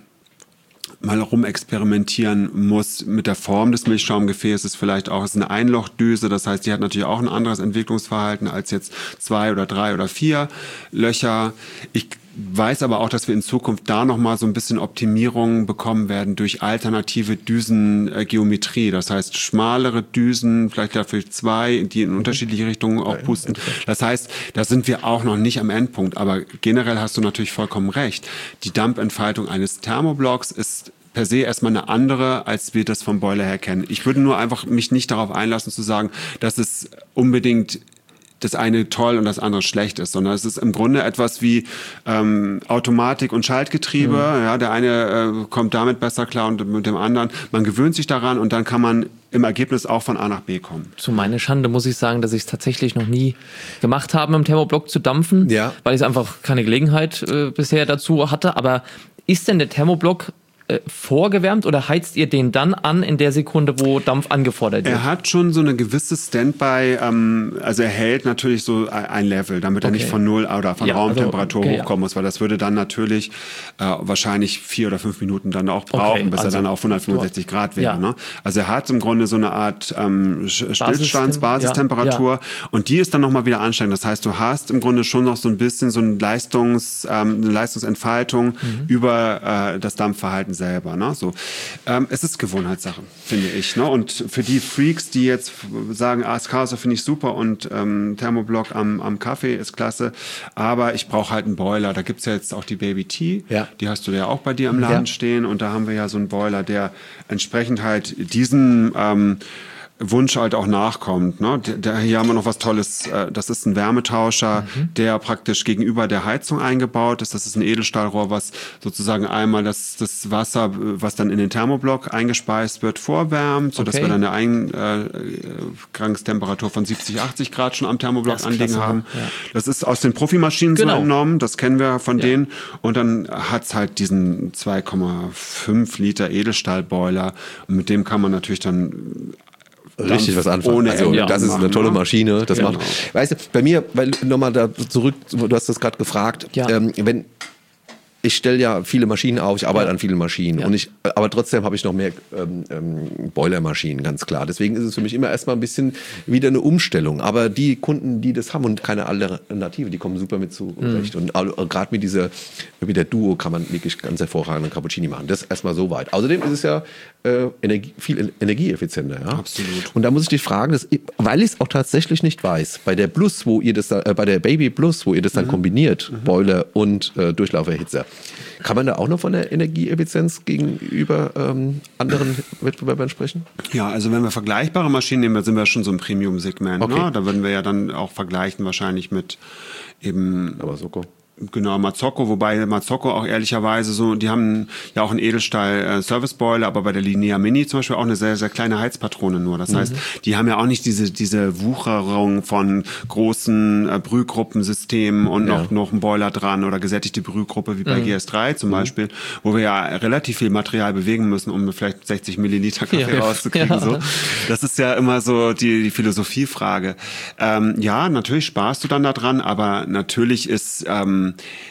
mal rumexperimentieren muss mit der Form des Milchschaumgefäßes. Vielleicht auch, es ist eine Einlochdüse, das heißt, die hat natürlich auch ein anderes Entwicklungsverhalten als jetzt zwei oder drei oder vier Löcher. Ich weiß aber auch, dass wir in Zukunft da nochmal so ein bisschen Optimierung bekommen werden durch alternative Düsengeometrie. Das heißt, schmalere Düsen, vielleicht dafür zwei, die in unterschiedliche Richtungen auch pusten. Das heißt, da sind wir auch noch nicht am Endpunkt. Aber generell hast du natürlich vollkommen recht. Die Dampfentfaltung eines Thermoblocks ist per se erstmal eine andere, als wir das vom Boiler her kennen. Ich würde nur einfach mich nicht darauf einlassen zu sagen, dass es unbedingt das eine toll und das andere schlecht ist, sondern es ist im Grunde etwas wie ähm, Automatik und Schaltgetriebe. Mhm. Ja, der eine äh, kommt damit besser klar und mit dem anderen. Man gewöhnt sich daran und dann kann man im Ergebnis auch von A nach B kommen.
Zu meiner Schande muss ich sagen, dass ich es tatsächlich noch nie gemacht habe, im Thermoblock zu dampfen, ja. weil ich einfach keine Gelegenheit äh, bisher dazu hatte. Aber ist denn der Thermoblock äh, vorgewärmt oder heizt ihr den dann an in der Sekunde, wo Dampf angefordert wird?
Er hat schon so eine gewisse Standby, ähm, also er hält natürlich so ein Level, damit okay. er nicht von Null oder von ja, Raumtemperatur also, okay, hochkommen ja. muss, weil das würde dann natürlich äh, wahrscheinlich vier oder fünf Minuten dann auch brauchen, okay, bis also, er dann auf hundertfünfundsechzig Grad wäre. Ja. Ne? Also er hat im Grunde so eine Art ähm, Stillstands-, Basistemperatur ja, ja. und die ist dann nochmal wieder ansteigend. Das heißt, du hast im Grunde schon noch so ein bisschen so ein Leistungs, ähm, eine Leistungsentfaltung mhm. über äh, das Dampfverhalten selber. Ne? So, ähm, es ist Gewohnheitssache, finde ich. Ne? Und für die Freaks, die jetzt sagen, ah, Espresso finde ich super und ähm, Thermoblock am, am Kaffee ist klasse, aber ich brauche halt einen Boiler. Da gibt es ja jetzt auch die Baby Tea, ja. die hast du ja auch bei dir im Laden ja. stehen und da haben wir ja so einen Boiler, der entsprechend halt diesen ähm, Wunsch halt auch nachkommt. Ne? Der, hier haben wir noch was Tolles. Das ist ein Wärmetauscher, mhm. der praktisch gegenüber der Heizung eingebaut ist. Das ist ein Edelstahlrohr, was sozusagen einmal das, das Wasser, was dann in den Thermoblock eingespeist wird, vorwärmt, sodass okay. wir dann eine Eingangstemperatur von siebzig, achtzig Grad schon am Thermoblock anliegen haben. Ja. Das ist aus den Profimaschinen genau. so entnommen. Das kennen wir von ja. denen. Und dann hat's halt diesen zwei Komma fünf Liter Edelstahlboiler. Und mit dem kann man natürlich dann
richtig was anfangen. Also ja, das ist eine tolle Maschine. Das genau. macht. Weißt du, bei mir, weil nochmal da zurück, du hast das gerade gefragt, ja. ähm, wenn ich stelle ja viele Maschinen auf, ich arbeite ja. an vielen Maschinen ja. und ich, aber trotzdem habe ich noch mehr ähm, ähm, Boilermaschinen, ganz klar. Deswegen ist es für mich immer erstmal ein bisschen wieder eine Umstellung. Aber die Kunden, die das haben und keine Alternative, die kommen super mit zurecht. Mhm. Und äh, gerade mit dieser, mit der Duo kann man wirklich ganz hervorragende Cappuccini machen. Das erstmal so weit. Außerdem ist es ja äh, Energie, viel energieeffizienter. Ja?
Absolut.
Und da muss ich dich fragen, dass, weil ich es auch tatsächlich nicht weiß, bei der Plus, wo ihr das, äh, bei der Baby Plus, wo ihr das dann mhm. kombiniert, mhm. Boiler und äh, Durchlauferhitzer, kann man da auch noch von der Energieeffizienz gegenüber ähm, anderen Wettbewerbern sprechen?
Ja, also wenn wir vergleichbare Maschinen nehmen, dann sind wir schon so im Premium-Segment. Okay. Ne? Da würden wir ja dann auch vergleichen wahrscheinlich mit eben
Aber Soko.
Genau, Mazzocco, wobei Mazzocco auch ehrlicherweise so, die haben ja auch einen Edelstahl-Service-Boiler, aber bei der Linea Mini zum Beispiel auch eine sehr, sehr kleine Heizpatrone nur. Das mhm. heißt, die haben ja auch nicht diese diese Wucherung von großen äh, Brühgruppensystemen und ja. noch noch ein Boiler dran oder gesättigte Brühgruppe wie bei mhm. G S drei zum mhm. Beispiel, wo wir ja relativ viel Material bewegen müssen, um vielleicht sechzig Milliliter Kaffee ja. rauszukriegen. Ja. So. Das ist ja immer so die, die Philosophiefrage. Ähm, ja, natürlich sparst du dann da dran, aber natürlich ist ähm,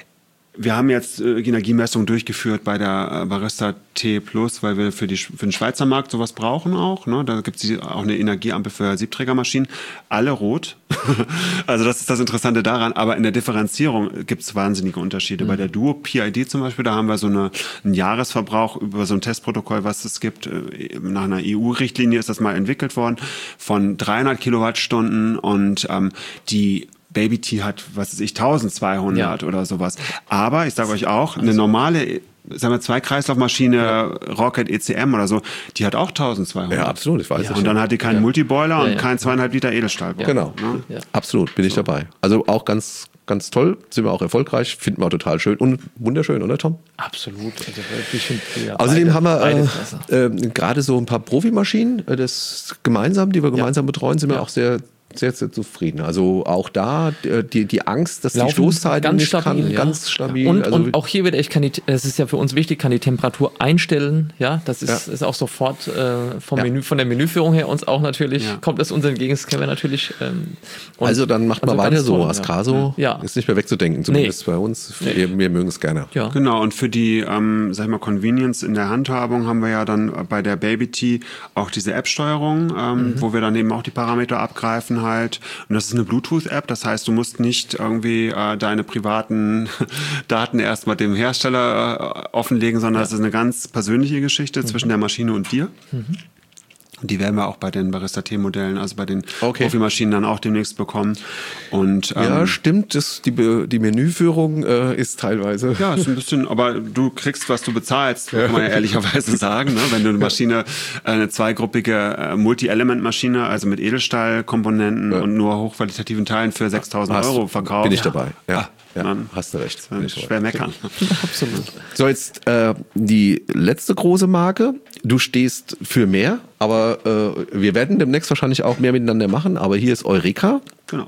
wir haben jetzt äh, Energiemessungen durchgeführt bei der äh, Barista T Plus, weil wir für, die, für den Schweizer Markt sowas brauchen auch. Ne? Da gibt es auch eine Energieampel für Siebträgermaschinen. Alle rot. Also das ist das Interessante daran. Aber in der Differenzierung gibt es wahnsinnige Unterschiede. Mhm. Bei der Duo P I D zum Beispiel, da haben wir so eine, einen Jahresverbrauch über so ein Testprotokoll, was es gibt. Nach einer E U-Richtlinie ist das mal entwickelt worden von dreihundert Kilowattstunden und ähm, die Baby T hat, was weiß ich, eintausendzweihundert ja. oder sowas. Aber ich sage euch auch, eine normale, sagen wir, Zwei-Kreislauf-Maschine, ja. Rocket E C M oder so, die hat auch eintausendzweihundert.
Ja, absolut, ich weiß
ja. Und dann hat die keinen ja. Multiboiler und
ja, ja.
keinen zweieinhalb Liter Edelstahl.
Ja. Genau, ja. absolut, bin ich so. dabei. Also auch ganz, ganz toll, sind wir auch erfolgreich, finden wir auch total schön und wunderschön, oder Tom?
Absolut. Also ich find, ja,
Außerdem
beide,
haben wir äh, äh, gerade so ein paar Profimaschinen, äh, das gemeinsam, die wir gemeinsam ja. betreuen, sind wir ja. auch sehr sehr, sehr zufrieden. Also auch da die, die Angst, dass Laufen die Stoßzeiten
ganz
nicht
stabil,
kann,
ja.
ganz stabil.
Und,
also
und auch hier wieder, ich kann die, es ist ja für uns wichtig, kann die Temperatur einstellen. Ja, das ist, ja. ist auch sofort äh, vom
ja.
Menü, von der Menüführung her uns auch natürlich,
ja.
kommt es uns entgegen, das kennen wir natürlich. Ähm,
also dann macht man also weiter so. Ascaso
ja.
ist nicht mehr wegzudenken, zumindest nee. bei uns. Nee. Wir, wir mögen es gerne.
Ja. Genau, und für die, ähm, sag ich mal, Convenience in der Handhabung haben wir ja dann bei der Baby Tea auch diese App-Steuerung, ähm, mhm. wo wir dann eben auch die Parameter abgreifen halt. Und das ist eine Bluetooth-App, das heißt, du musst nicht irgendwie äh, deine privaten Daten erstmal dem Hersteller äh, offenlegen, sondern es ja. ist eine ganz persönliche Geschichte mhm. zwischen der Maschine und dir. Mhm. Und die werden wir auch bei den Barista-T-Modellen, also bei den okay. Profimaschinen dann auch demnächst bekommen. Und, ähm,
ja, stimmt, das, die, die Menüführung äh, ist teilweise.
Ja, ist ein bisschen, aber du kriegst, was du bezahlst, ja. kann man ja ehrlicherweise sagen. Ne? Wenn du eine Maschine, eine zweigruppige äh, Multi-Element-Maschine, also mit Edelstahlkomponenten ja. und nur hochqualitativen Teilen für sechstausend Euro verkaufst.
Bin ich dabei, ja.
Ah,
Ja,
dann
hast du recht.
Bin ich schwer meckern.
Absolut.
So, jetzt äh, die letzte große Marke. Du stehst für mehr, aber äh, wir werden demnächst wahrscheinlich auch mehr miteinander machen. Aber hier ist Eureka.
Genau.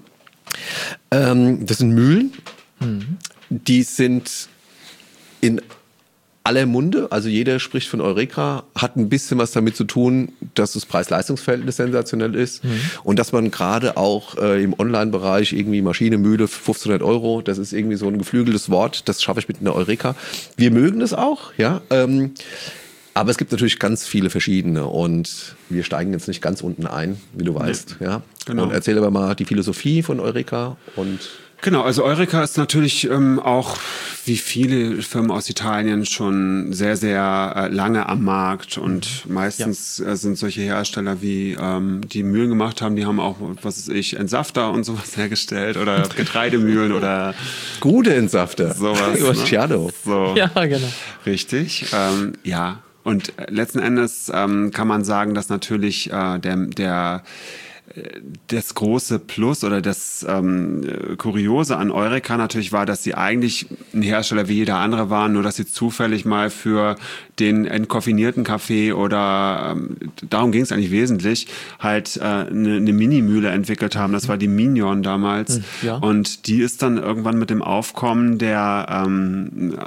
Ähm, das sind Mühlen. Mhm. Die sind in aller Munde, also jeder spricht von Eureka, hat ein bisschen was damit zu tun, dass das Preis-Leistungs-Verhältnis sensationell ist mhm. und dass man gerade auch äh, im Online-Bereich irgendwie Maschine, Mühle, fünfzehnhundert Euro, das ist irgendwie so ein geflügeltes Wort, das schaffe ich mit einer Eureka. Wir mögen das auch, ja, ähm, aber es gibt natürlich ganz viele verschiedene und wir steigen jetzt nicht ganz unten ein, wie du weißt, nee. ja. Genau. Und erzähl aber mal die Philosophie von Eureka und
Genau, also Eureka ist natürlich ähm, auch wie viele Firmen aus Italien schon sehr, sehr äh, lange am Markt und meistens ja. äh, sind solche Hersteller wie ähm, die Mühlen gemacht haben, die haben auch, was weiß ich, Entsafter und sowas hergestellt oder Getreidemühlen oder
gute Entsafter.
Sowas.
Ne?
So.
Ja, genau.
Richtig, ähm, ja. Und letzten Endes ähm, kann man sagen, dass natürlich äh, der, der das große Plus oder das ähm, Kuriose an Eureka natürlich war, dass sie eigentlich ein Hersteller wie jeder andere waren, nur dass sie zufällig mal für den entkoffinierten Kaffee oder ähm, darum ging es eigentlich wesentlich, halt äh, eine, eine Mini-Mühle entwickelt haben. Das war die Mignon damals. Ja. Und die ist dann irgendwann mit dem Aufkommen der ähm,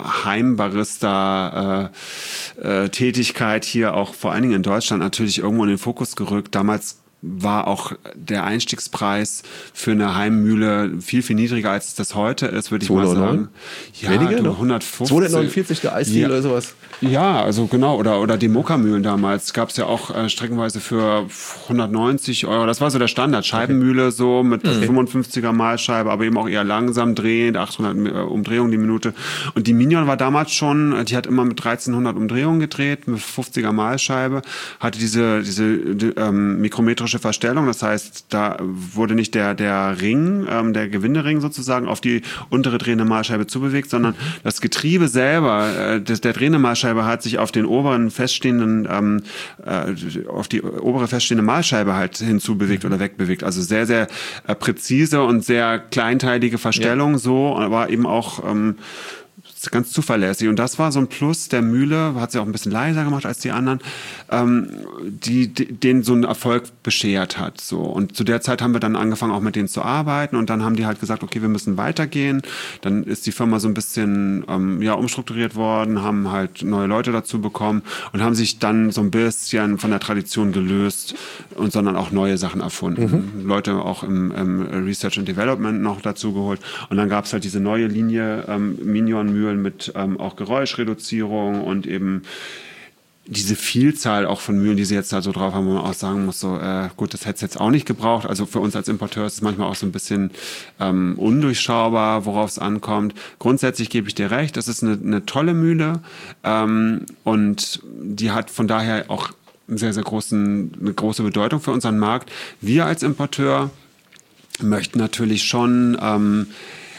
Heimbarista-Tätigkeit äh, äh, hier auch vor allen Dingen in Deutschland natürlich irgendwo in den Fokus gerückt. Damals war auch der Einstiegspreis für eine Heimmühle viel, viel niedriger, als es das heute ist, würde ich mal sagen.
Ja, weniger,
du, hundertfünfzig.
zweihundertneunundvierzig der Eisdiele ja. oder sowas.
Ja, also genau. Oder, oder die Mokka-Mühlen damals. Gab es ja auch äh, streckenweise für hundertneunzig Euro. Das war so der Standard. Scheibenmühle okay. so mit okay. fünfundfünfziger Mahlscheibe, aber eben auch eher langsam drehend, achthundert Umdrehungen die Minute. Und die Mignon war damals schon, die hat immer mit dreizehnhundert Umdrehungen gedreht, mit fünfziger Mahlscheibe, hatte diese, diese die, ähm, mikrometrische asymmetrische Verstellung. Das heißt, da wurde nicht der, der Ring, ähm, der Gewindering sozusagen auf die untere drehende Mahlscheibe zubewegt, sondern das Getriebe selber, äh, des, der drehende Mahlscheibe hat sich auf den oberen feststehenden, ähm, äh, auf die obere feststehende Mahlscheibe halt hinzubewegt oder wegbewegt. Also sehr, sehr äh, präzise und sehr kleinteilige Verstellung ja. so, aber eben auch ähm, ganz zuverlässig. Und das war so ein Plus der Mühle, hat sie auch ein bisschen leiser gemacht als die anderen, ähm, die, die denen so einen Erfolg beschert hat. So. Und zu der Zeit haben wir dann angefangen, auch mit denen zu arbeiten. Und dann haben die halt gesagt, okay, wir müssen weitergehen. Dann ist die Firma so ein bisschen ähm, ja, umstrukturiert worden, haben halt neue Leute dazu bekommen und haben sich dann so ein bisschen von der Tradition gelöst und sondern auch neue Sachen erfunden. Mhm. Leute auch im, im Research and Development noch dazu geholt. Und dann gab es halt diese neue Linie ähm, Minion-Mühlen mit ähm, auch Geräuschreduzierung und eben diese Vielzahl auch von Mühlen, die sie jetzt da so drauf haben, wo man auch sagen muss, so äh, gut, das hätte es jetzt auch nicht gebraucht. Also für uns als Importeur ist es manchmal auch so ein bisschen ähm, undurchschaubar, worauf es ankommt. Grundsätzlich gebe ich dir recht, das ist eine, eine tolle Mühle ähm, und die hat von daher auch einen sehr, sehr großen, eine große Bedeutung für unseren Markt. Wir als Importeur möchten natürlich schon ähm,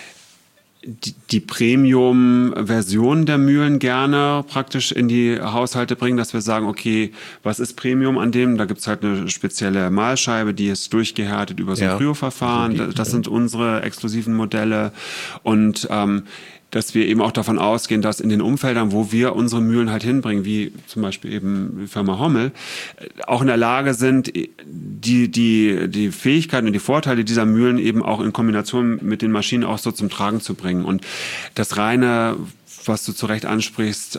die, die Premium-Version der Mühlen gerne praktisch in die Haushalte bringen, dass wir sagen, okay, was ist Premium an dem? Da gibt es halt eine spezielle Mahlscheibe, die ist durchgehärtet über so ein ja. Kryoverfahren. Das, das sind unsere exklusiven Modelle und ähm, dass wir eben auch davon ausgehen, dass in den Umfeldern, wo wir unsere Mühlen halt hinbringen, wie zum Beispiel eben die Firma Hommel, auch in der Lage sind, die, die, die Fähigkeiten und die Vorteile dieser Mühlen eben auch in Kombination mit den Maschinen auch so zum Tragen zu bringen. Und das reine, was du zu Recht ansprichst,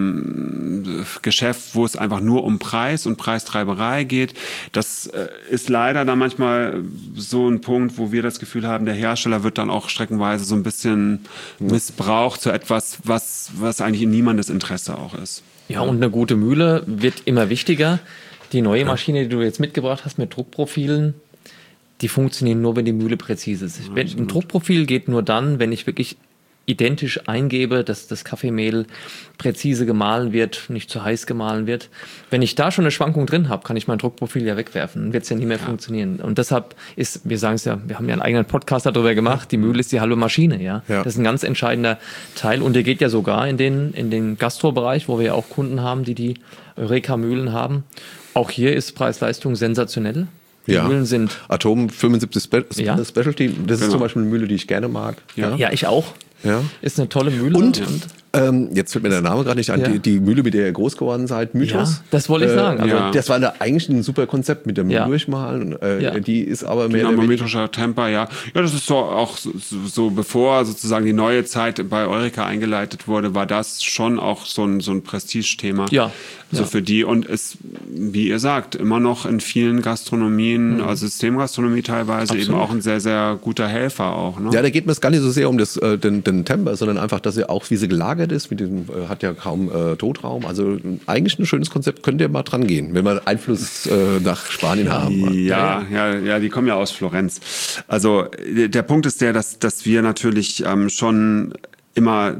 ähm, Geschäft, wo es einfach nur um Preis und Preistreiberei geht, das äh, ist leider dann manchmal so ein Punkt, wo wir das Gefühl haben, der Hersteller wird dann auch streckenweise so ein bisschen missbraucht zu etwas, was, was eigentlich in niemandes Interesse auch ist.
Ja, und eine gute Mühle wird immer wichtiger. Die neue Maschine, die du jetzt mitgebracht hast mit Druckprofilen, die funktionieren nur, wenn die Mühle präzise ist. Ja, ein Druckprofil geht nur dann, wenn ich wirklich identisch eingebe, dass das Kaffeemehl präzise gemahlen wird, nicht zu heiß gemahlen wird. Wenn ich da schon eine Schwankung drin habe, kann ich mein Druckprofil ja wegwerfen. Dann wird es ja nie mehr ja. funktionieren. Und deshalb ist, wir sagen es ja, wir haben ja einen eigenen Podcast darüber gemacht, die Mühle ist die halbe Maschine. Ja? ja. Das ist ein ganz entscheidender Teil. Und der geht ja sogar in den, in den Gastrobereich, wo wir ja auch Kunden haben, die die Eureka-Mühlen haben. Auch hier ist Preis-Leistung sensationell. Die
ja.
Mühlen sind
Atom fünfundsiebzig Spe
ja.
Specialty. Das genau. ist zum Beispiel eine Mühle, die ich gerne mag.
Ja, ja ich auch.
Ja.
Ist eine tolle Mühle.
Und, und ähm, jetzt fällt mir der Name gerade nicht an,
ja.
die, die Mühle, mit der ihr groß geworden seid, Mythos.
Ja, das wollte ich
äh,
sagen.
Also
ja.
das war eine, eigentlich ein super Konzept mit dem
ja.
Durchmalen. Äh,
ja.
Die ist aber mehr
dynamometrischer Temper, ja. Ja, das ist so auch so, so, bevor sozusagen die neue Zeit bei Eureka eingeleitet wurde, war das schon auch so ein, so ein Prestigethema.
Ja.
So
ja.
für die und ist, wie ihr sagt, immer noch in vielen Gastronomien, mhm. also Systemgastronomie teilweise, Absolut. eben auch ein sehr, sehr guter Helfer auch. Ne?
Ja, da geht mir es gar nicht so sehr um das, äh, den, den Temper, sondern einfach, dass er auch, wie sie gelagert ist, mit diesem, äh, hat ja kaum äh, Totraum. Also eigentlich ein schönes Konzept, könnt ihr mal dran gehen, wenn wir Einfluss äh, nach Spanien haben.
Ja, ja, ja, ja, die kommen ja aus Florenz. Also der Punkt ist der, dass, dass wir natürlich ähm, schon immer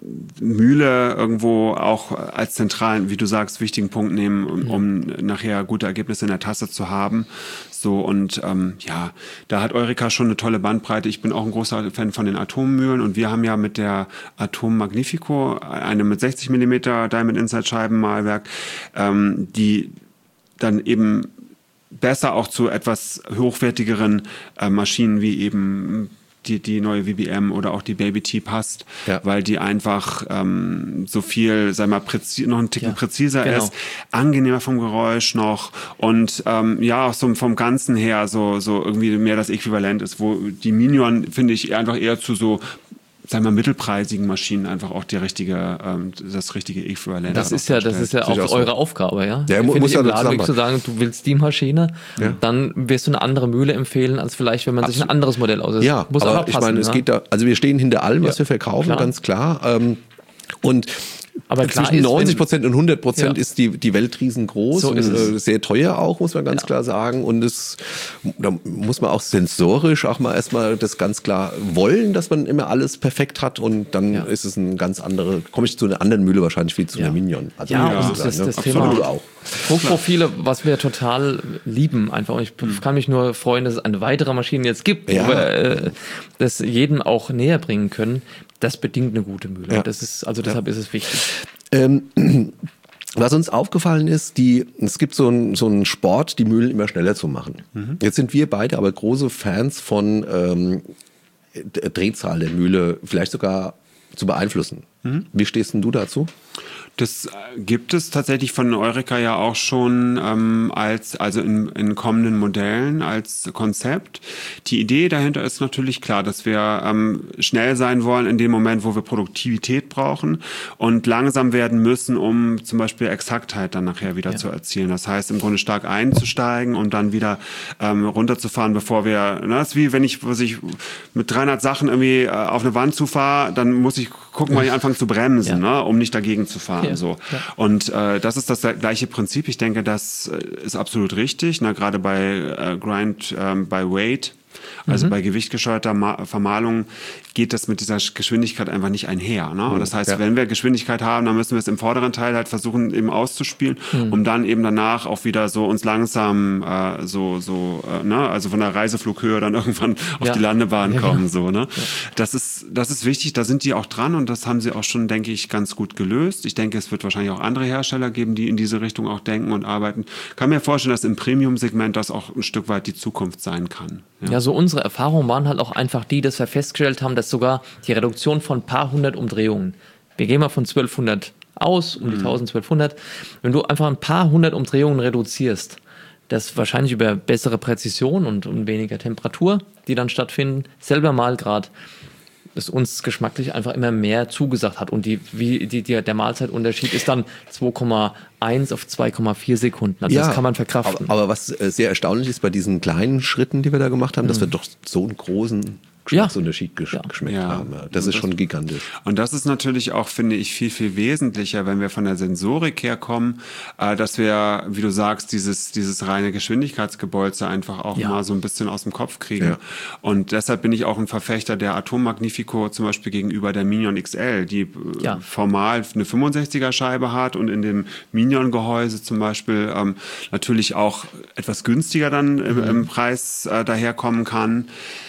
Mühle irgendwo auch als zentralen, wie du sagst, wichtigen Punkt nehmen, um, um nachher gute Ergebnisse in der Tasse zu haben. So und ähm, ja, da hat Eureka schon eine tolle Bandbreite. Ich bin auch ein großer Fan von den Atommühlen und wir haben ja mit der Atom Magnifico eine mit sechzig Millimeter Diamond Inside Scheibenmahlwerk, ähm, die dann eben besser auch zu etwas hochwertigeren äh, Maschinen wie eben die, die neue V B M oder auch die Baby T passt, ja. weil die einfach ähm, so viel, sag mal, präzi- noch ein Ticken ja, präziser genau. ist, angenehmer vom Geräusch noch und ähm, ja, auch so vom Ganzen her so, so irgendwie mehr das Äquivalent ist, wo die Minion, finde ich, einfach eher zu so sagen wir mittelpreisigen Maschinen einfach auch die richtige, ähm, das richtige Äquivalent.
Das ist ja, das ist ja auch, auch eure so. Aufgabe, ja.
Der mu- muss ja
Laden zu sagen, du willst die Maschine, ja. dann wirst du eine andere Mühle empfehlen, als vielleicht, wenn man Absolut. sich ein anderes Modell aussucht.
Ja, muss aber passen, ich meine, ja? es geht da, also wir stehen hinter allem, was ja, wir verkaufen, klar. ganz klar. Ähm, und
Aber klar
zwischen
ist,
neunzig Prozent und hundert Prozent
Ja.
ist die, die Welt riesengroß
So
und
ist es.
äh, sehr teuer auch, muss man ganz
Ja.
klar sagen. Und es, da muss man auch sensorisch auch mal erstmal das ganz klar wollen, dass man immer alles perfekt hat und dann
Ja.
ist es ein ganz andere, komme ich zu einer anderen Mühle wahrscheinlich wie zu
Ja.
einer Minion. Also
Ja,
muss
und
ich sagen,
das-
ne?
das
Absolut
Thema-
auch.
Druckprofile, was wir total lieben einfach. Und ich kann mich nur freuen, dass es eine weitere Maschine jetzt gibt,
Ja.
wo wir äh, das jedem auch näher bringen können. Das bedingt eine gute Mühle.
Ja.
Das ist, also deshalb ist es wichtig.
Ähm, was uns aufgefallen ist, die, es gibt so einen so einen Sport, die Mühlen immer schneller zu machen. Jetzt sind wir beide aber große Fans von ähm, D- Drehzahl der Mühle, vielleicht sogar zu beeinflussen. Wie stehst denn du dazu?
Das äh, gibt es tatsächlich von Eureka ja auch schon ähm, als, also in, in kommenden Modellen als Konzept. Die Idee dahinter ist natürlich klar, dass wir ähm, schnell sein wollen in dem Moment, wo wir Produktivität brauchen und langsam werden müssen, um zum Beispiel Exaktheit dann nachher wieder
Ja.
zu erzielen. Das heißt, im Grunde stark einzusteigen und dann wieder ähm, runterzufahren, bevor wir, ne, das ist wie wenn ich, was ich mit dreihundert Sachen irgendwie äh, auf eine Wand zufahre, dann muss ich gucken, wann ich anfange zu bremsen,
Ja.
ne, um nicht dagegen zu fahren.
Ja.
So.
Ja.
Und äh, das ist das gleiche Prinzip. Ich denke, das äh, ist absolut richtig. Na, gerade bei äh, Grind, ähm, bei Weight, also bei gewichtgesteuerter Ma- Vermahlung geht das mit dieser Geschwindigkeit einfach nicht einher. Ne? Und das heißt,
Ja.
wenn wir Geschwindigkeit haben, dann müssen wir es im vorderen Teil halt versuchen eben auszuspielen, um dann eben danach auch wieder so uns langsam äh, so so äh, ne, also von der Reiseflughöhe dann irgendwann auf
Ja.
die Landebahn
Ja,
kommen.
genau.
So, ne? Das ist das ist wichtig. Da sind die auch dran und das haben sie auch schon, denke ich, ganz gut gelöst. Ich denke, es wird wahrscheinlich auch andere Hersteller geben, die in diese Richtung auch denken und arbeiten. Kann mir vorstellen, dass im Premium-Segment das auch ein Stück weit die Zukunft sein kann.
Ja, so unsere Erfahrungen waren halt auch einfach die, dass wir festgestellt haben, dass sogar die Reduktion von ein paar hundert Umdrehungen, wir gehen mal von zwölfhundert aus, um die tausend, zwölfhundert, wenn du einfach ein paar hundert Umdrehungen reduzierst, das wahrscheinlich über bessere Präzision und, und weniger Temperatur, die dann stattfinden, selber mal gerade, das uns geschmacklich einfach immer mehr zugesagt hat. Und die, wie, die, die, der Mahlzeitunterschied ist dann zwei Komma eins auf zwei Komma vier Sekunden. Also das kann man verkraften.
Aber, aber was äh, sehr erstaunlich ist bei diesen kleinen Schritten, die wir da gemacht haben, dass wir doch so einen großen Geschmacksunterschied gesch
Ja.
geschmeckt
Ja.
haben. Ja. Das ist schon gigantisch.
Und das ist natürlich auch, finde ich, viel, viel wesentlicher, wenn wir von der Sensorik herkommen, äh, dass wir, wie du sagst, dieses, dieses reine Geschwindigkeitsgebolze einfach auch
Ja.
mal so ein bisschen aus dem Kopf kriegen.
Ja.
Und deshalb bin ich auch ein Verfechter der Atom Magnifico zum Beispiel gegenüber der Minion X L, die äh,
Ja.
formal eine fünfundsechziger Scheibe hat und in dem Minion-Gehäuse zum Beispiel ähm, natürlich auch etwas günstiger dann im, im Preis äh, daherkommen kann.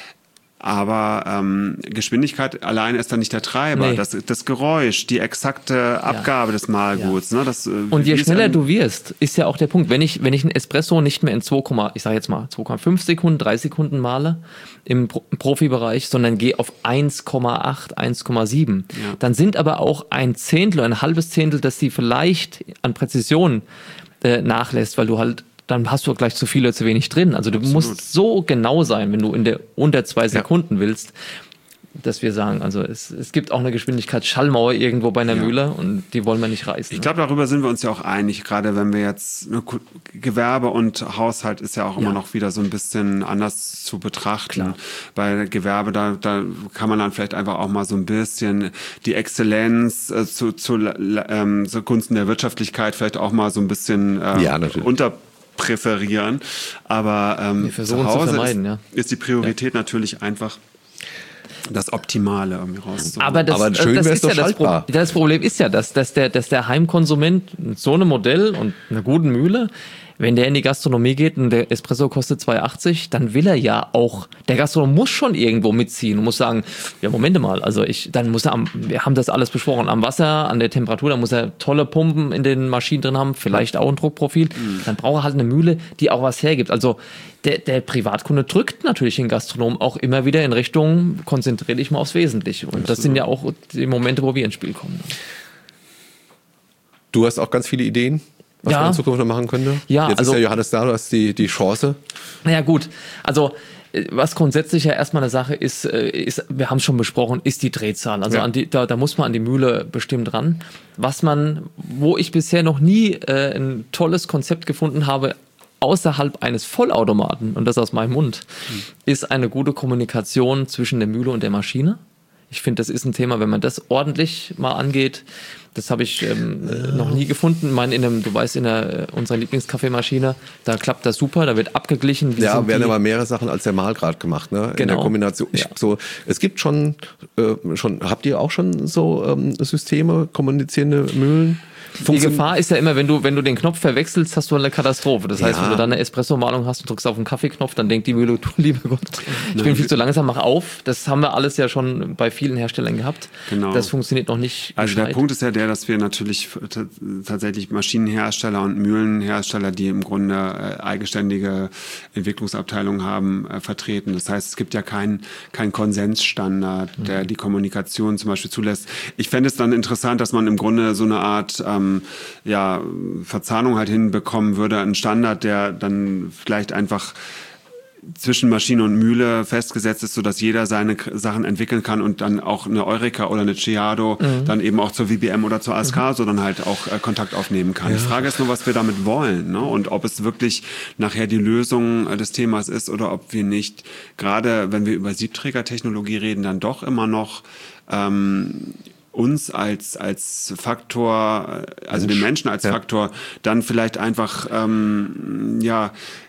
Aber ähm, Geschwindigkeit alleine ist dann nicht der Treiber.
Nee.
Das, das Geräusch, die exakte Abgabe des Mahlguts. Ne, das, äh,
Und je
wie es
schneller
einem-
du wirst, ist ja auch der Punkt. Wenn ich, wenn ich einen Espresso nicht mehr in zwei, ich sage jetzt mal zwei Komma fünf Sekunden, drei Sekunden male im, Pro im Profibereich, sondern gehe auf eins Komma acht, eins Komma sieben,
Ja.
dann sind aber auch ein Zehntel, ein halbes Zehntel, dass die vielleicht an Präzision äh, nachlässt, weil du halt dann hast du gleich zu viel oder zu wenig drin. Also du musst so genau sein, wenn du in der unter zwei Sekunden willst, dass wir sagen, also es, es gibt auch eine Geschwindigkeitsschallmauer irgendwo bei einer
Ja.
Mühle und die wollen wir nicht reißen.
Ich glaube, darüber sind wir uns ja auch einig, gerade wenn wir jetzt ne, Ku- Gewerbe und Haushalt ist ja auch immer
Ja.
noch wieder so ein bisschen anders zu betrachten.
Klar.
Bei Gewerbe, da, da kann man dann vielleicht einfach auch mal so ein bisschen die Exzellenz äh, zu, zu ähm, zugunsten der Wirtschaftlichkeit vielleicht auch mal so ein bisschen ähm,
Ja, natürlich.
unter präferieren. Aber ähm,
Wir versuchen
zu
es zu
Hause
vermeiden,
ist,
ja.
ist die Priorität natürlich einfach das Optimale irgendwie rauszuholen.
Aber das,
Aber schön
das
wär's
ist
doch
ja das, Pro
schaltbar.
das Problem ist ja, dass, dass, der, dass der Heimkonsument mit so einem Modell und einer guten Mühle, wenn der in die Gastronomie geht und der Espresso kostet zwei achtzig, dann will er ja auch, der Gastronom muss schon irgendwo mitziehen und muss sagen, ja Moment mal, also ich, dann muss er, am, wir haben das alles besprochen, am Wasser, an der Temperatur, dann muss er tolle Pumpen in den Maschinen drin haben, vielleicht auch ein Druckprofil, dann braucht er halt eine Mühle, die auch was hergibt. Also der, der Privatkunde drückt natürlich den Gastronom auch immer wieder in Richtung, konzentriere dich mal aufs Wesentliche. Und das sind ja auch die Momente, wo wir ins Spiel kommen.
Du hast auch ganz viele Ideen, was
Ja.
man in Zukunft noch machen könnte.
Ja,
Jetzt
also-
ist ja Johannes da, du hast die, die Chance.
Naja gut, also äh, was grundsätzlich ja erstmal eine Sache ist, äh, ist wir haben es schon besprochen, ist die Drehzahl. Also
Ja.
an die, da, da muss man an die Mühle bestimmt ran. Was man, wo ich bisher noch nie äh, ein tolles Konzept gefunden habe, außerhalb eines Vollautomaten, und das aus meinem Mund, ist eine gute Kommunikation zwischen der Mühle und der Maschine. Ich finde, das ist ein Thema, wenn man das ordentlich mal angeht, das habe ich ähm, ja. noch nie gefunden. Ich meine, in einem, du weißt, in der, unserer Lieblingskaffeemaschine, da klappt das super, da wird abgeglichen. Wie
ja, werden aber mehrere Sachen als der Mal gerade gemacht, ne? Genau. In der Kombination. Ich,
ja.
so, es gibt schon, äh, schon, habt ihr auch schon so ähm, Systeme, kommunizierende Mühlen?
Die Gefahr ist ja immer, wenn du, wenn du den Knopf verwechselst, hast du eine Katastrophe. Das heißt,
ja.
wenn du dann eine Espresso-Malung hast und drückst auf den Kaffeeknopf, dann denkt die Mühle, du lieber Gott, ich bin viel zu langsam, mach auf. Das haben wir alles ja schon bei vielen Herstellern gehabt.
Genau.
Das funktioniert noch nicht
Also
gescheit.
Der Punkt ist ja der, dass wir natürlich t- tatsächlich Maschinenhersteller und Mühlenhersteller, die im Grunde äh, eigenständige Entwicklungsabteilungen haben, äh, vertreten. Das heißt, es gibt ja keinen kein Konsensstandard, der mhm. die Kommunikation zum Beispiel zulässt. Ich fände es dann interessant, dass man im Grunde so eine Art ähm, ja, Verzahnung halt hinbekommen würde, ein Standard, der dann vielleicht einfach zwischen Maschine und Mühle festgesetzt ist, sodass jeder seine Sachen entwickeln kann und dann auch eine Eureka oder eine Chiado mhm. dann eben auch zur V B M oder zur A S K mhm. so dann halt auch äh, Kontakt aufnehmen kann. Ja. Die Frage ist nur, was wir damit wollen, ne? Und ob es wirklich nachher die Lösung äh, des Themas ist oder ob wir nicht, gerade wenn wir über Siebträgertechnologie reden, dann doch immer noch ähm, uns als als Faktor, also den Menschen als ja. Faktor, dann vielleicht einfach ähm, ja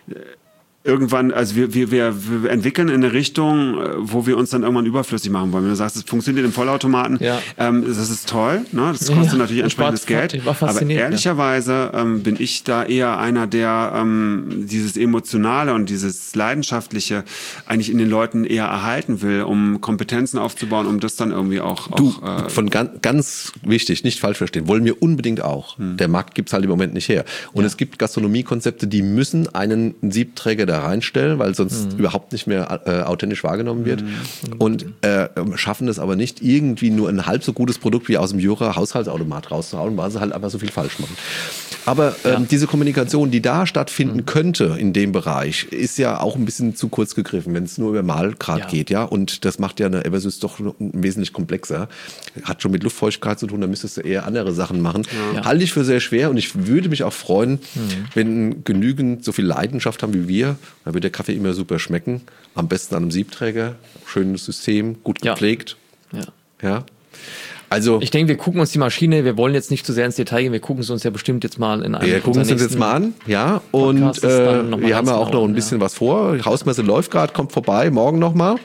irgendwann, also wir, wir, wir, wir entwickeln in eine Richtung, wo wir uns dann irgendwann überflüssig machen wollen. Wenn du sagst, es funktioniert im Vollautomaten, ja. ähm, das ist toll, ne? Das kostet ja, natürlich entsprechendes war, Geld. Aber ehrlicherweise ähm, bin ich da eher einer, der ähm, dieses Emotionale und dieses Leidenschaftliche eigentlich in den Leuten eher erhalten will, um Kompetenzen aufzubauen, um das dann irgendwie auch...
Du,
auch, äh,
von ganz, ganz wichtig, nicht falsch verstehen, wollen wir unbedingt auch. Hm. Der Markt gibt's halt im Moment nicht her. Und ja. es gibt Gastronomiekonzepte, die müssen einen Siebträger da reinstellen, weil sonst mhm. überhaupt nicht mehr äh, authentisch wahrgenommen wird. Mhm. Und äh, schaffen es aber nicht, irgendwie nur ein halb so gutes Produkt wie aus dem Jura Haushaltsautomat rauszuhauen, weil sie halt einfach so viel falsch machen. Aber ähm, ja. diese Kommunikation, die da stattfinden mhm. könnte in dem Bereich, ist ja auch ein bisschen zu kurz gegriffen, wenn es nur über Malgrad ja. geht, ja. Und das macht ja eine Eversys doch wesentlich komplexer. Hat schon mit Luftfeuchtigkeit zu tun, da müsstest du eher andere Sachen machen. Ja. Halte ich für sehr schwer und ich würde mich auch freuen, mhm. wenn genügend so viel Leidenschaft haben wie wir. Da wird der Kaffee immer super schmecken. Am besten an einem Siebträger. Schönes System, gut gepflegt.
Ja.
ja. ja. Also,
ich denke, wir gucken uns die Maschine, wir wollen jetzt nicht zu sehr ins Detail gehen, wir gucken es uns ja bestimmt jetzt mal in einem
Wir gucken uns jetzt mal an, ja. Und äh, wir haben ja auch noch ein bisschen ja. was vor. Die Hausmesse läuft gerade, kommt vorbei, morgen nochmal.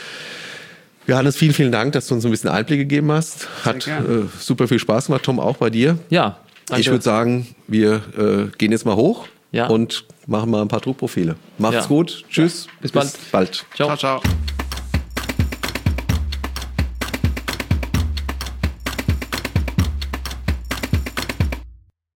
Johannes, vielen, vielen Dank, dass du uns ein bisschen Einblick gegeben hast. Hat äh, super viel Spaß gemacht, Tom, auch bei dir.
Ja, danke.
Ich würde sagen, wir äh, gehen jetzt mal hoch.
Ja.
Und machen mal ein paar Druckprofile. Macht's ja. gut. Tschüss.
Ja. Bis bald.
Bis bald.
Ciao.
Ciao, ciao.